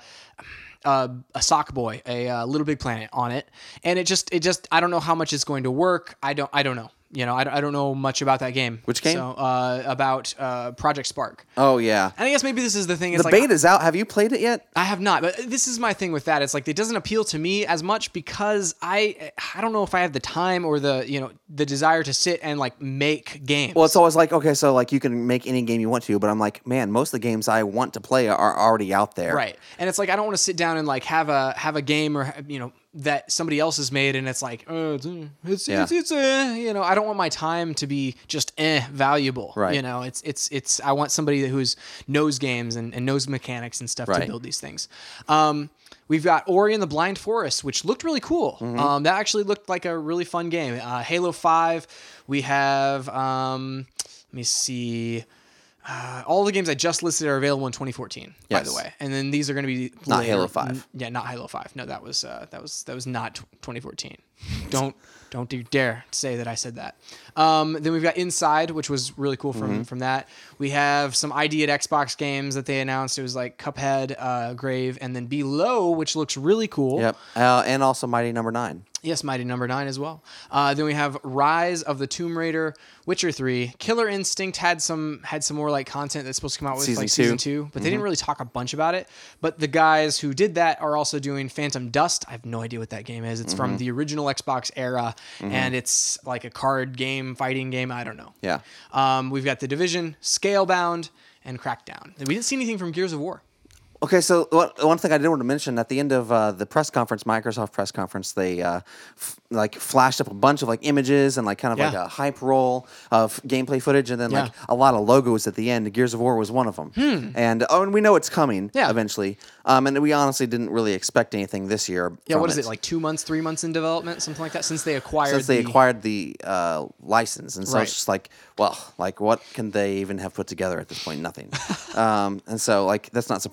Speaker 1: uh, a sock boy, a uh, Little Big Planet on it. And it just, it just, I don't know how much it's going to work. I don't, I don't know. You know, I, don't- I don't know much about that game.
Speaker 2: Which game?
Speaker 1: So, uh, about uh, Project Spark.
Speaker 2: Oh yeah,
Speaker 1: And I guess maybe this is the thing. It's
Speaker 2: the
Speaker 1: like,
Speaker 2: beta's out. Have you played it yet?
Speaker 1: I have not, but this is my thing with that. It's like it doesn't appeal to me as much because I I don't know if I have the time or the you know the desire to sit and like make games.
Speaker 2: Well, it's always like okay, so like you can make any game you want to, but I'm like, man, most of the games I want to play are already out there.
Speaker 1: right, and it's like I don't want to sit down and like have a have a game or you know that somebody else has made, and it's like uh, it's it's
Speaker 2: Yeah.
Speaker 1: it's, it's eh, you know I don't want my time to be just eh valuable.
Speaker 2: Right.
Speaker 1: You know, it's it's it's I want somebody who's knows games and, and knows mechanics and stuff to
Speaker 2: Right.
Speaker 1: build these things. Um, We've got Ori and the Blind Forest, which looked really cool.
Speaker 2: Mm-hmm.
Speaker 1: Um, that actually looked like a really fun game. Uh, Halo five. We have, um, let me see. Uh, all the games I just listed are available in twenty fourteen, by
Speaker 2: Yes.
Speaker 1: the way. And then these are going to be
Speaker 2: Not
Speaker 1: later.
Speaker 2: Halo five.
Speaker 1: N- Yeah, not Halo five. No, that was uh, that was that was not tw- twenty fourteen. Don't don't you dare say that I said that. Um, then we've got Inside, which was really cool from
Speaker 2: Mm-hmm.
Speaker 1: from that. We have some I D at Xbox games that they announced. It was like Cuphead, uh, Grave, and then Below, which looks really cool.
Speaker 2: Yep. Uh, and also Mighty Number Nine.
Speaker 1: Yes, Mighty Number Nine as well. Uh, then we have Rise of the Tomb Raider, Witcher Three, Killer Instinct had some had some more like content that's supposed to come out with
Speaker 2: Season
Speaker 1: like
Speaker 2: two.
Speaker 1: season two, but they didn't really talk a bunch about it. But the guys who did that are also doing Phantom Dust. I have no idea what that game is. It's from the original Xbox era, and it's like a card game, fighting game. I don't know.
Speaker 2: Yeah.
Speaker 1: Um, we've got The Division, Scalebound, and Crackdown. We didn't see anything from Gears of War.
Speaker 2: Okay, so one one thing I did want to mention at the end of uh, the press conference, Microsoft press conference, they uh, f- like flashed up a bunch of like images and like kind of like
Speaker 1: Yeah.
Speaker 2: a hype roll of gameplay footage, and then like
Speaker 1: Yeah.
Speaker 2: a lot of logos at the end. Gears of War was one of them, and oh, and we know it's coming
Speaker 1: Yeah.
Speaker 2: eventually. Um, and we honestly didn't really expect anything this year.
Speaker 1: Yeah,
Speaker 2: from
Speaker 1: what is it, like two months, three months in development, something like that, since they acquired
Speaker 2: since they
Speaker 1: the-
Speaker 2: acquired the uh, license, and so
Speaker 1: Right.
Speaker 2: it's just like, well, like what can they even have put together at this point? Nothing. um, and so like that's not surprising, but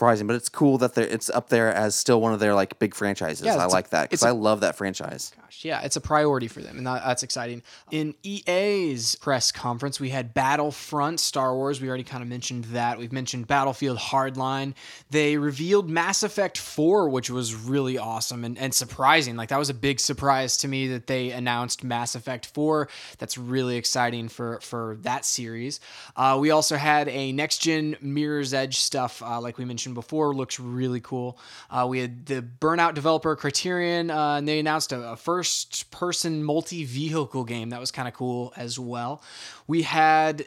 Speaker 2: it's cool that they're, it's up there as still one of their like big franchises.
Speaker 1: Yeah,
Speaker 2: I
Speaker 1: it's a-
Speaker 2: like that because
Speaker 1: it's a-
Speaker 2: I love that franchise.
Speaker 1: Gosh, yeah, it's a priority for them, and that, that's exciting. In E A's press conference, we had Battlefront, Star Wars. We already kind of mentioned that. We've mentioned Battlefield Hardline. They revealed Mass Effect four, which was really awesome and, and surprising. Like, that was a big surprise to me that they announced Mass Effect four. That's really exciting for, for that series. Uh, we also had a next-gen Mirror's Edge stuff, uh, like we mentioned before, looks really cool. Uh, we had the Burnout developer Criterion, uh, and they announced a, a first-person multi-vehicle game. That was kind of cool as well. We had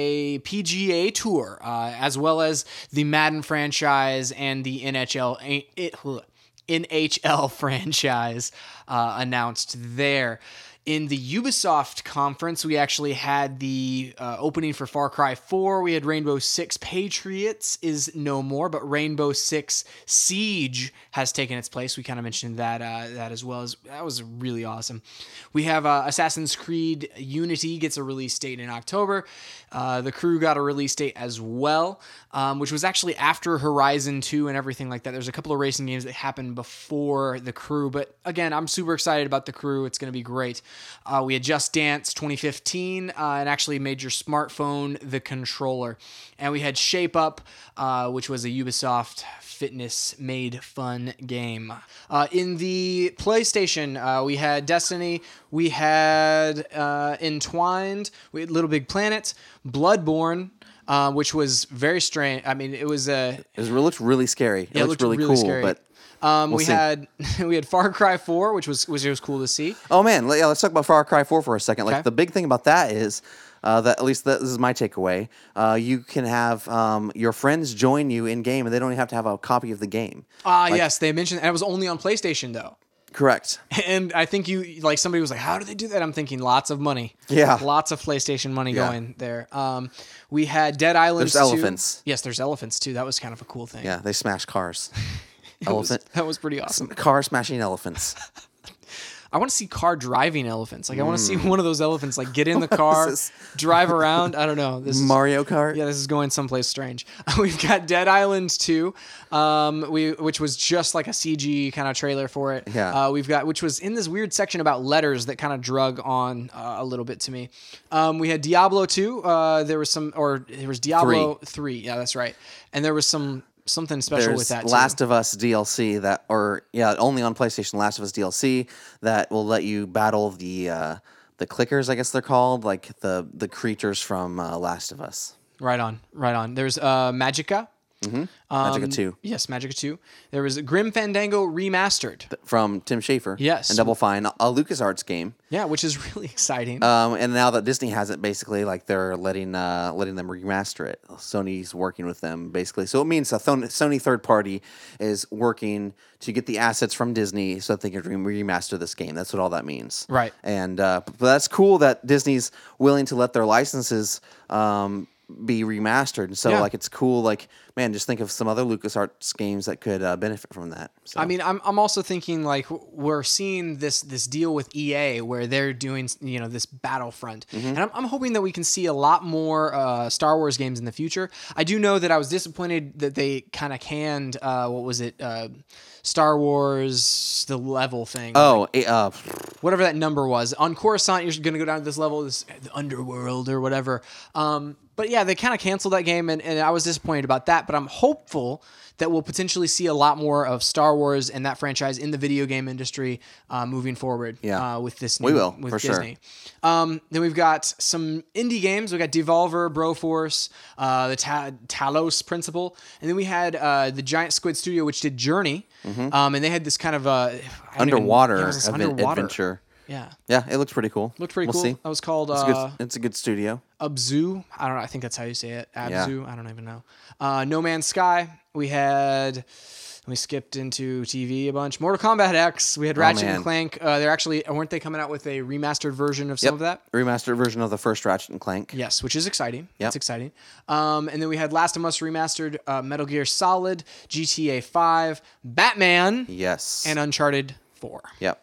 Speaker 1: a P G A Tour, uh, as well as the Madden franchise and the N H L it, N H L franchise uh, announced there. In the Ubisoft conference, we actually had the uh, opening for Far Cry four. We had Rainbow Six Patriots is no more, but Rainbow Six Siege has taken its place. We kind of mentioned that uh, that as well. As that was really awesome. We have uh, Assassin's Creed Unity gets a release date in October. Uh, the Crew got a release date as well, um, which was actually after Horizon two and everything like that. There's a couple of racing games that happened before the Crew, but again, I'm super excited about the Crew. It's going to be great. Uh, we had Just Dance twenty fifteen, uh, and actually made your smartphone the controller. And we had Shape Up, uh, which was a Ubisoft fitness made fun game. Uh, in the PlayStation, uh, we had Destiny, we had uh, Entwined, we had Little Big Planet, Bloodborne, uh, which was very strange. I mean, it was a.
Speaker 2: It was, looked really scary. It,
Speaker 1: Yeah, it
Speaker 2: looked,
Speaker 1: looked
Speaker 2: really,
Speaker 1: really
Speaker 2: cool,
Speaker 1: scary.
Speaker 2: but
Speaker 1: Um,
Speaker 2: We'll
Speaker 1: we
Speaker 2: see.
Speaker 1: had we had Far Cry four, which was which was cool to see.
Speaker 2: oh man, let- yeah, let's talk about Far Cry four for a second. Like
Speaker 1: Okay.
Speaker 2: the big thing about that is uh, that at least that, this is my takeaway. Uh, you can have um, your friends join you in game, and they don't even have to have a copy of the game.
Speaker 1: Ah, yes, they mentioned, and it was only on PlayStation though.
Speaker 2: Correct.
Speaker 1: And I think you like somebody was like, "How do they do that?" I'm thinking, lots of money.
Speaker 2: Yeah.
Speaker 1: lots of PlayStation money
Speaker 2: Yeah.
Speaker 1: going there. Um, we had Dead Island.
Speaker 2: There's elephants.
Speaker 1: Yes, there's elephants too. That was kind of a cool thing.
Speaker 2: Yeah, they smash cars.
Speaker 1: That was-
Speaker 2: Elephant.
Speaker 1: that was pretty awesome.
Speaker 2: Car smashing elephants.
Speaker 1: I want to see car driving elephants. Like I want to see one of those elephants like get in the car,
Speaker 2: this?
Speaker 1: drive around. I don't know. This is
Speaker 2: Mario Kart.
Speaker 1: Yeah, this is going someplace strange. We've got Dead Island two, um, we which was just like a C G kind of trailer for it.
Speaker 2: Yeah.
Speaker 1: Uh, we've got which was in this weird section about letters that kind of drug on uh, a little bit to me. Um, we had Diablo two. Uh, there was some, or there was Diablo three. Yeah, that's right. And there was some something special
Speaker 2: There's
Speaker 1: with that too.
Speaker 2: Last of Us D L C that, or yeah, only on PlayStation. Last of Us D L C that will let you battle the uh, the clickers, I guess they're called, like the the creatures from uh, Last of Us.
Speaker 1: Right on, right on. There's uh, Magica.
Speaker 2: Mm-hmm.
Speaker 1: Um,
Speaker 2: Magica two
Speaker 1: Yes, Magica two. There was Grim Fandango Remastered.
Speaker 2: from Tim Schafer.
Speaker 1: Yes.
Speaker 2: and Double Fine, a LucasArts game.
Speaker 1: Yeah, which is really exciting.
Speaker 2: Um, and now that Disney has it, basically, like they're letting uh, letting them remaster it. Sony's working with them, basically. So it means a Thon- Sony third party is working to get the assets from Disney so that they can re- remaster this game. That's what all that means.
Speaker 1: Right.
Speaker 2: And uh, but that's cool that Disney's willing to let their licenses um, be remastered. And so,
Speaker 1: Yeah.
Speaker 2: like, it's cool. Like, man, just think of some other LucasArts games that could uh, benefit from that. So.
Speaker 1: I mean, I'm I'm also thinking like we're seeing this this deal with E A where they're doing you know this Battlefront,
Speaker 2: Mm-hmm.
Speaker 1: and I'm, I'm hoping that we can see a lot more uh, Star Wars games in the future. I do know that I was disappointed that they kind of canned uh, what was it, uh, Star Wars the level thing.
Speaker 2: oh, eh, uh,
Speaker 1: Whatever that number was. On Coruscant, you're going to go down to this level, this the underworld or whatever. Um, but yeah, they kind of canceled that game, and, and I was disappointed about that. But I'm hopeful that we'll potentially see a lot more of Star Wars and that franchise in the video game industry uh, moving forward.
Speaker 2: Yeah.
Speaker 1: uh, with this,
Speaker 2: We
Speaker 1: new,
Speaker 2: will,
Speaker 1: with
Speaker 2: for sure.
Speaker 1: Disney. Um, then we've got some indie games. We got Devolver, Broforce, uh, the Ta- Talos Principle, and then we had uh, the Giant Squid Studio, which did Journey, um, and they had this kind of uh, I don't even-
Speaker 2: underwater,
Speaker 1: yeah, it was this
Speaker 2: adven-
Speaker 1: underwater.
Speaker 2: adventure.
Speaker 1: Yeah.
Speaker 2: Yeah, it looks pretty cool.
Speaker 1: Looked pretty
Speaker 2: we'll
Speaker 1: cool.
Speaker 2: See.
Speaker 1: That was called
Speaker 2: It's,
Speaker 1: uh,
Speaker 2: good, it's a good studio.
Speaker 1: Abzu. I don't know. I think that's how you say it.
Speaker 2: Yeah.
Speaker 1: Abzu. I don't even know. Uh, No Man's Sky. We had. We skipped into T V a bunch. Mortal Kombat X. We had Ratchet
Speaker 2: man.
Speaker 1: and Clank. Uh, they're actually weren't they coming out with a remastered version of some of that?
Speaker 2: Remastered version of the first Ratchet and Clank.
Speaker 1: Yes, which is exciting.
Speaker 2: Yep.
Speaker 1: That's exciting. Um, and then we had Last of Us remastered, uh, Metal Gear Solid, G T A five, Batman,
Speaker 2: Yes.
Speaker 1: and Uncharted four.
Speaker 2: Yep.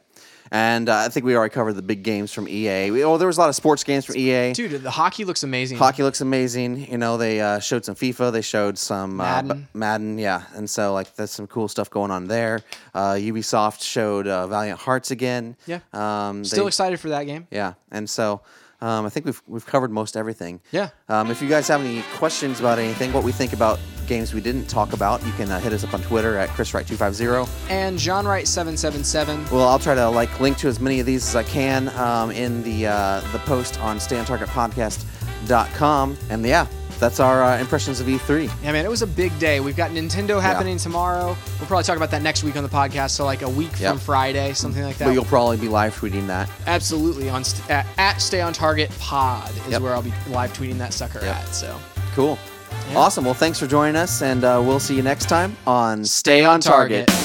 Speaker 2: And uh, I think we already covered the big games from E A. We, oh, there was a lot of sports games from E A.
Speaker 1: Dude, the hockey looks amazing.
Speaker 2: Hockey looks amazing. You know, they uh, showed some FIFA. They showed some
Speaker 1: Madden.
Speaker 2: Uh, b- Madden, yeah. And so, like, there's some cool stuff going on there. Uh, Ubisoft showed uh, Valiant Hearts again.
Speaker 1: Yeah.
Speaker 2: Um,
Speaker 1: Still
Speaker 2: they,
Speaker 1: excited for that game.
Speaker 2: Yeah. And so, um, I think we've we've covered most everything.
Speaker 1: Yeah.
Speaker 2: Um, if you guys have any questions about anything, what we think about games we didn't talk about, you can uh, hit us up on Twitter at Chris Wright two fifty.
Speaker 1: And John Wright seven seven seven.
Speaker 2: Well, I'll try to like link to as many of these as I can um, in the uh, the post on stay on target podcast dot com. And yeah, that's our uh, impressions of E three.
Speaker 1: Yeah, man, it was a big day. We've got Nintendo happening yeah. tomorrow. We'll probably talk about that next week on the podcast. So like a week yep. from Friday, something like that.
Speaker 2: But you'll probably be live tweeting that.
Speaker 1: Absolutely on st- at, at Stay on Target Pod is
Speaker 2: yep.
Speaker 1: where I'll be live tweeting that sucker yep. at. So
Speaker 2: cool. Yeah. Awesome. Well, thanks for joining us, and uh, we'll see you next time on
Speaker 1: Stay on Target.